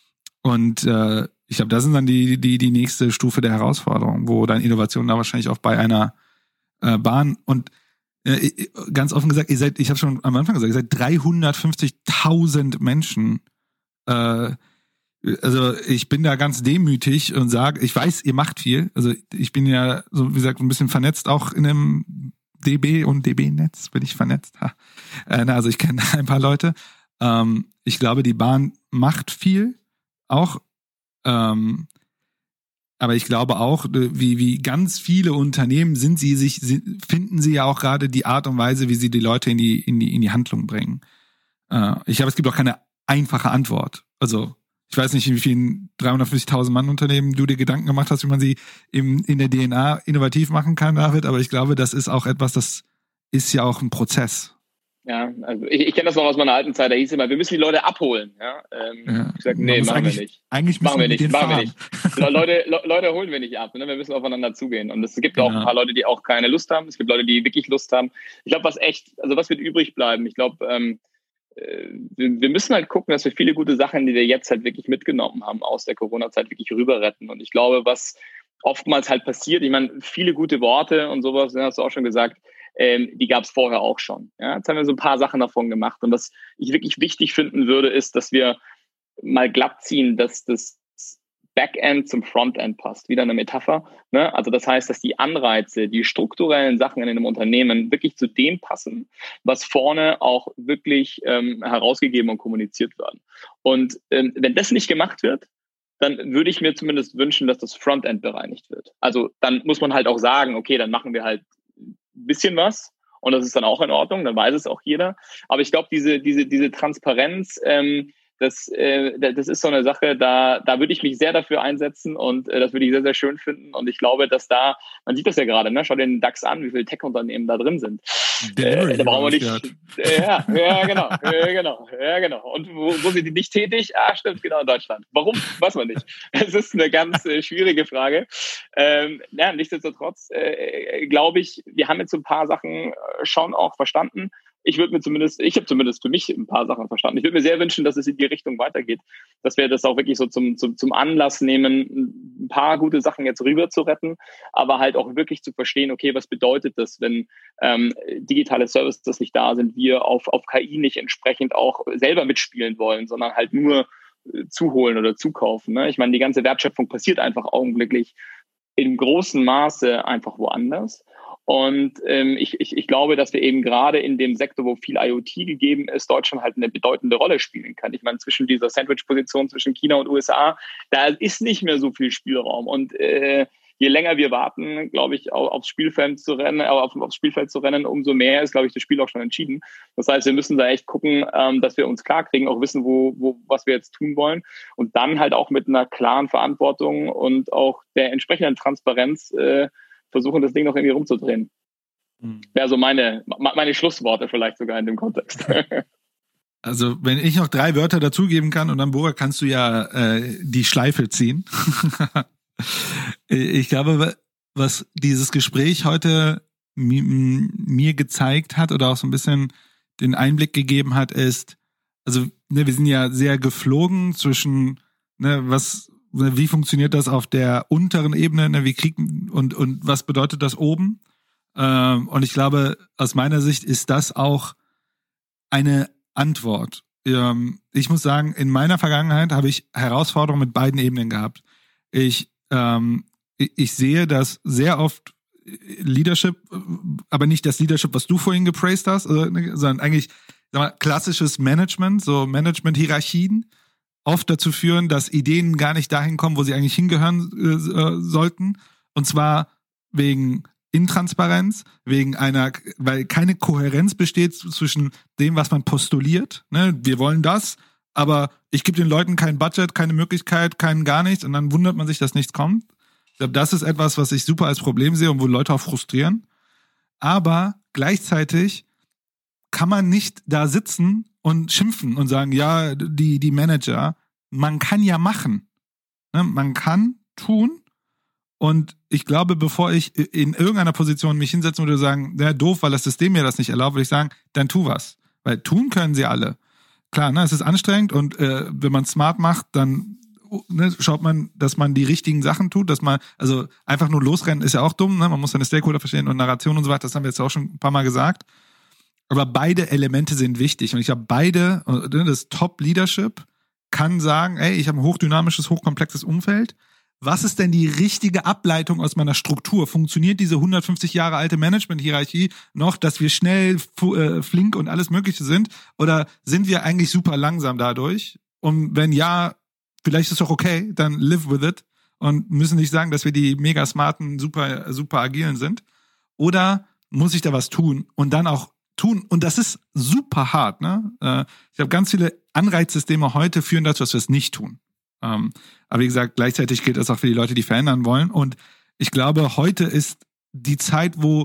Und äh, ich glaube, das ist dann die die die nächste Stufe der Herausforderung, wo dann Innovation da wahrscheinlich auch bei einer äh, Bahn und äh, ganz offen gesagt, ihr seid, ich habe schon am Anfang gesagt, ihr seid dreihundertfünfzigtausend Menschen. Äh, also ich bin da ganz demütig und sage, ich weiß, ihr macht viel. Also ich bin ja, so wie gesagt, ein bisschen vernetzt, auch in einem D B und D B-Netz bin ich vernetzt. Ha. Äh, also ich kenne ein paar Leute. Ähm, ich glaube, die Bahn macht viel, auch. Ähm, aber ich glaube auch, wie wie ganz viele Unternehmen sind sie sich finden sie ja auch gerade die Art und Weise, wie sie die Leute in die in die in die Handlung bringen. Äh, ich glaube, es gibt auch keine einfache Antwort. Also ich weiß nicht, in wie vielen dreihundertfünfzigtausend Mann Unternehmen du dir Gedanken gemacht hast, wie man sie im, in der D N A innovativ machen kann, David. Aber ich glaube, das ist auch etwas, das ist ja auch ein Prozess. Ja, also ich, ich kenne das noch aus meiner alten Zeit, da hieß immer, wir müssen die Leute abholen. Ja, ähm, Ja. Ich sag, nee, machen wir nicht. Eigentlich machen wir nicht, mit machen wir fahren. nicht. Leute, Le- Leute holen wir nicht ab, ne? Wir müssen aufeinander zugehen. Und es gibt auch Genau. ein paar Leute, die auch keine Lust haben. Es gibt Leute, die wirklich Lust haben. Ich glaube, was echt, also was wird übrig bleiben? Ich glaube, ähm, wir, wir müssen halt gucken, dass wir viele gute Sachen, die wir jetzt halt wirklich mitgenommen haben, aus der Corona-Zeit wirklich rüber retten. Und ich glaube, was oftmals halt passiert, ich meine, viele gute Worte und sowas, ne, hast du auch schon gesagt, ähm, die gab es vorher auch schon. Ja? Jetzt haben wir so ein paar Sachen davon gemacht. Und was ich wirklich wichtig finden würde, ist, dass wir mal glatt ziehen, dass das Backend zum Frontend passt. Wieder eine Metapher. Ne? Also das heißt, dass die Anreize, die strukturellen Sachen in einem Unternehmen wirklich zu dem passen, was vorne auch wirklich ähm, herausgegeben und kommuniziert werden. Und ähm, wenn das nicht gemacht wird, dann würde ich mir zumindest wünschen, dass das Frontend bereinigt wird. Also dann muss man halt auch sagen, okay, dann machen wir halt ein bisschen was und das ist dann auch in Ordnung, dann weiß es auch jeder. Aber ich glaube, diese, diese, diese Transparenz, ähm, Das, äh, das ist so eine Sache, da, da würde ich mich sehr dafür einsetzen und äh, das würde ich sehr, sehr schön finden. Und ich glaube, dass da, man sieht das ja gerade, ne? Schau dir den DAX an, wie viele Tech-Unternehmen da drin sind. Äh, da brauchen wir nicht. Äh, ja, ja, genau, ja, genau, ja, genau. Und wo, wo sind die nicht tätig? Ah, stimmt, genau, in Deutschland. Warum? Weiß man nicht. Das ist eine ganz äh, schwierige Frage. Ähm, ja, nichtsdestotrotz äh, glaube ich, wir haben jetzt so ein paar Sachen äh, schon auch verstanden. Ich würde mir zumindest, ich habe zumindest für mich ein paar Sachen verstanden. Ich würde mir sehr wünschen, dass es in die Richtung weitergeht, dass wir das auch wirklich so zum, zum, zum Anlass nehmen, ein paar gute Sachen jetzt rüber zu retten, aber halt auch wirklich zu verstehen, okay, was bedeutet das, wenn ähm, digitale Services nicht da sind, wir auf, auf K I nicht entsprechend auch selber mitspielen wollen, sondern halt nur äh, zuholen oder zukaufen. Ne? Ich meine, die ganze Wertschöpfung passiert einfach augenblicklich in großem Maße einfach woanders. Und ähm, ich, ich, ich glaube, dass wir eben gerade in dem Sektor, wo viel I O T gegeben ist, Deutschland halt eine bedeutende Rolle spielen kann. Ich meine, zwischen dieser Sandwich-Position zwischen China und U S A, da ist nicht mehr so viel Spielraum. Und äh, je länger wir warten, glaube ich, auf, aufs Spielfeld zu rennen, auf, aufs Spielfeld zu rennen, umso mehr ist, glaube ich, das Spiel auch schon entschieden. Das heißt, wir müssen da echt gucken, ähm, dass wir uns klarkriegen, auch wissen, wo, wo, was wir jetzt tun wollen. Und dann halt auch mit einer klaren Verantwortung und auch der entsprechenden Transparenz äh, versuchen, das Ding noch irgendwie rumzudrehen. Mhm. Wäre so meine, meine Schlussworte vielleicht sogar in dem Kontext. Also, wenn ich noch drei Wörter dazugeben kann und dann, Bora, kannst du ja äh, die Schleife ziehen. Ich glaube, was dieses Gespräch heute mi- mir gezeigt hat oder auch so ein bisschen den Einblick gegeben hat, ist, also ne, wir sind ja sehr geflogen zwischen, ne, was wie funktioniert das auf der unteren Ebene, ne, wie kriegen und und was bedeutet das oben? Ähm, und ich glaube, aus meiner Sicht ist das auch eine Antwort. Ähm, ich muss sagen, in meiner Vergangenheit habe ich Herausforderungen mit beiden Ebenen gehabt. Ich, ähm, ich, ich sehe, dass sehr oft Leadership, aber nicht das Leadership, was du vorhin gepraised hast, sondern eigentlich sag mal, klassisches Management, so Management-Hierarchien, oft dazu führen, dass Ideen gar nicht dahin kommen, wo sie eigentlich hingehören äh, sollten. Und zwar wegen Intransparenz, wegen einer, weil keine Kohärenz besteht zwischen dem, was man postuliert. Ne? Wir wollen das, aber ich gebe den Leuten kein Budget, keine Möglichkeit, keinen gar nichts und dann wundert man sich, dass nichts kommt. Ich glaube, das ist etwas, was ich super als Problem sehe und wo Leute auch frustrieren. Aber gleichzeitig kann man nicht da sitzen und schimpfen und sagen, ja, die, die Manager, man kann ja machen. Ne? Man kann tun. Und ich glaube, bevor ich in irgendeiner Position mich hinsetzen würde und sagen, ja, doof, weil das System mir das nicht erlaubt, würde ich sagen, dann tu was. Weil tun können sie alle. Klar, ne, es ist anstrengend und äh, wenn man smart macht, dann ne, schaut man, dass man die richtigen Sachen tut, dass man, also einfach nur losrennen ist ja auch dumm, ne? Man muss seine Stakeholder verstehen und Narration und so weiter, das haben wir jetzt auch schon ein paar Mal gesagt. Aber beide Elemente sind wichtig und ich glaube, beide, das Top-Leadership kann sagen, ey, ich habe ein hochdynamisches, hochkomplexes Umfeld. Was ist denn die richtige Ableitung aus meiner Struktur? Funktioniert diese hundertfünfzig Jahre alte Management-Hierarchie noch, dass wir schnell, äh, flink und alles Mögliche sind? Oder sind wir eigentlich super langsam dadurch? Und wenn ja, vielleicht ist es doch okay, dann live with it und müssen nicht sagen, dass wir die mega smarten, super, super agilen sind. Oder muss ich da was tun und dann auch tun? Und das ist super hart, ne? Äh, ich habe ganz viele Anreizsysteme heute führen dazu, dass wir es nicht tun. Ähm, aber wie gesagt, gleichzeitig gilt das auch für die Leute, die verändern wollen. Und ich glaube, heute ist die Zeit, wo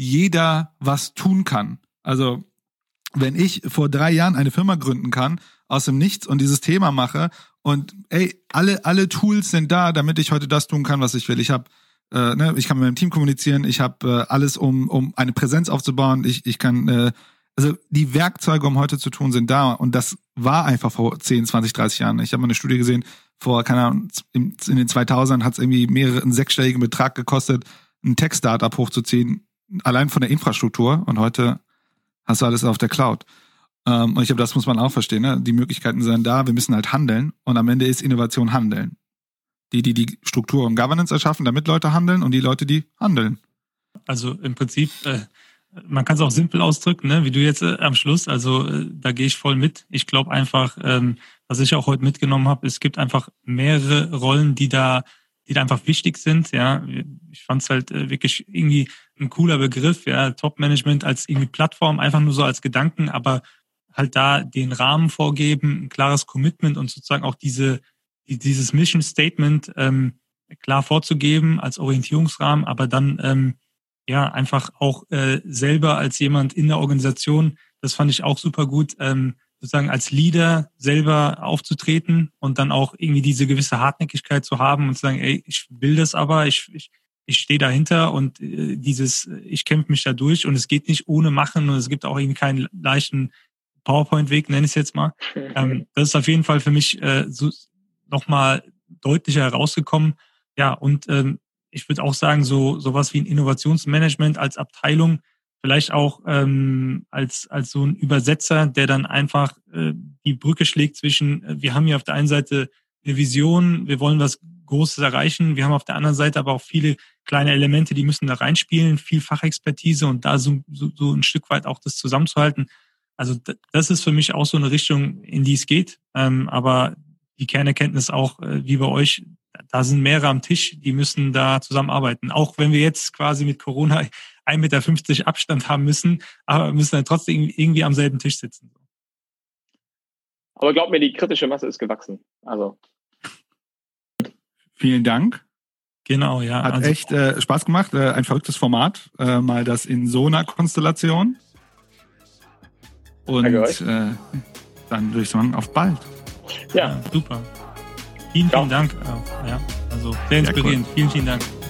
jeder was tun kann. Also wenn ich vor drei Jahren eine Firma gründen kann, aus dem Nichts und dieses Thema mache und ey, alle alle Tools sind da, damit ich heute das tun kann, was ich will. Ich habe, äh, ne, ich kann mit meinem Team kommunizieren, ich habe äh, alles, um um eine Präsenz aufzubauen. Ich ich kann äh, Also die Werkzeuge, um heute zu tun, sind da. Und das war einfach vor zehn, zwanzig, dreißig Jahren. Ich habe mal eine Studie gesehen, vor, keine Ahnung, in den zweitausendern hat es irgendwie mehrere, einen sechsstelligen Betrag gekostet, ein Tech-Startup hochzuziehen, allein von der Infrastruktur. Und heute hast du alles auf der Cloud. Und ich glaube, das muss man auch verstehen. Ne? Die Möglichkeiten sind da, wir müssen halt handeln. Und am Ende ist Innovation Handeln. Die, die die Struktur und Governance erschaffen, damit Leute handeln und die Leute, die handeln. Also im Prinzip... Äh Man kann es auch simpel ausdrücken, ne? Wie du jetzt äh, am Schluss. Also äh, da gehe ich voll mit. Ich glaube einfach, ähm, was ich auch heute mitgenommen habe, es gibt einfach mehrere Rollen, die da, die da einfach wichtig sind. Ja, ich fand es halt äh, wirklich irgendwie ein cooler Begriff. Ja, Top-Management als irgendwie Plattform, einfach nur so als Gedanken, aber halt da den Rahmen vorgeben, ein klares Commitment und sozusagen auch diese, die, dieses Mission Statement ähm, klar vorzugeben als Orientierungsrahmen, aber dann ähm, ja, einfach auch äh, selber als jemand in der Organisation, das fand ich auch super gut, ähm, sozusagen als Leader selber aufzutreten und dann auch irgendwie diese gewisse Hartnäckigkeit zu haben und zu sagen, ey, ich will das aber, ich ich, ich stehe dahinter und äh, dieses, ich kämpfe mich da durch und es geht nicht ohne Machen und es gibt auch irgendwie keinen leichten PowerPoint-Weg, nenne ich es jetzt mal. Ähm, das ist auf jeden Fall für mich äh, so nochmal deutlicher herausgekommen. Ja, und ähm, ich würde auch sagen, so sowas wie ein Innovationsmanagement als Abteilung, vielleicht auch ähm, als als so ein Übersetzer, der dann einfach äh, die Brücke schlägt zwischen, äh, wir haben hier auf der einen Seite eine Vision, wir wollen was Großes erreichen, wir haben auf der anderen Seite aber auch viele kleine Elemente, die müssen da reinspielen, viel Fachexpertise und da so, so, so ein Stück weit auch das zusammenzuhalten. Also das ist für mich auch so eine Richtung, in die es geht. Ähm, aber die Kernerkenntnis auch, äh, wie bei euch, da sind mehrere am Tisch, die müssen da zusammenarbeiten. Auch wenn wir jetzt quasi mit Corona ein Meter fünfzig Abstand haben müssen, aber müssen dann trotzdem irgendwie am selben Tisch sitzen. Aber glaub mir, die kritische Masse ist gewachsen. Also vielen Dank. Genau, ja. Hat also, echt äh, Spaß gemacht. Äh, ein verrücktes Format. Äh, mal das in so einer Konstellation. Und äh, dann würde ich sagen, auf bald. Ja, ja super. Vielen, vielen Dank. Ja, also sehr inspirierend. Ja, cool. Vielen, vielen Dank.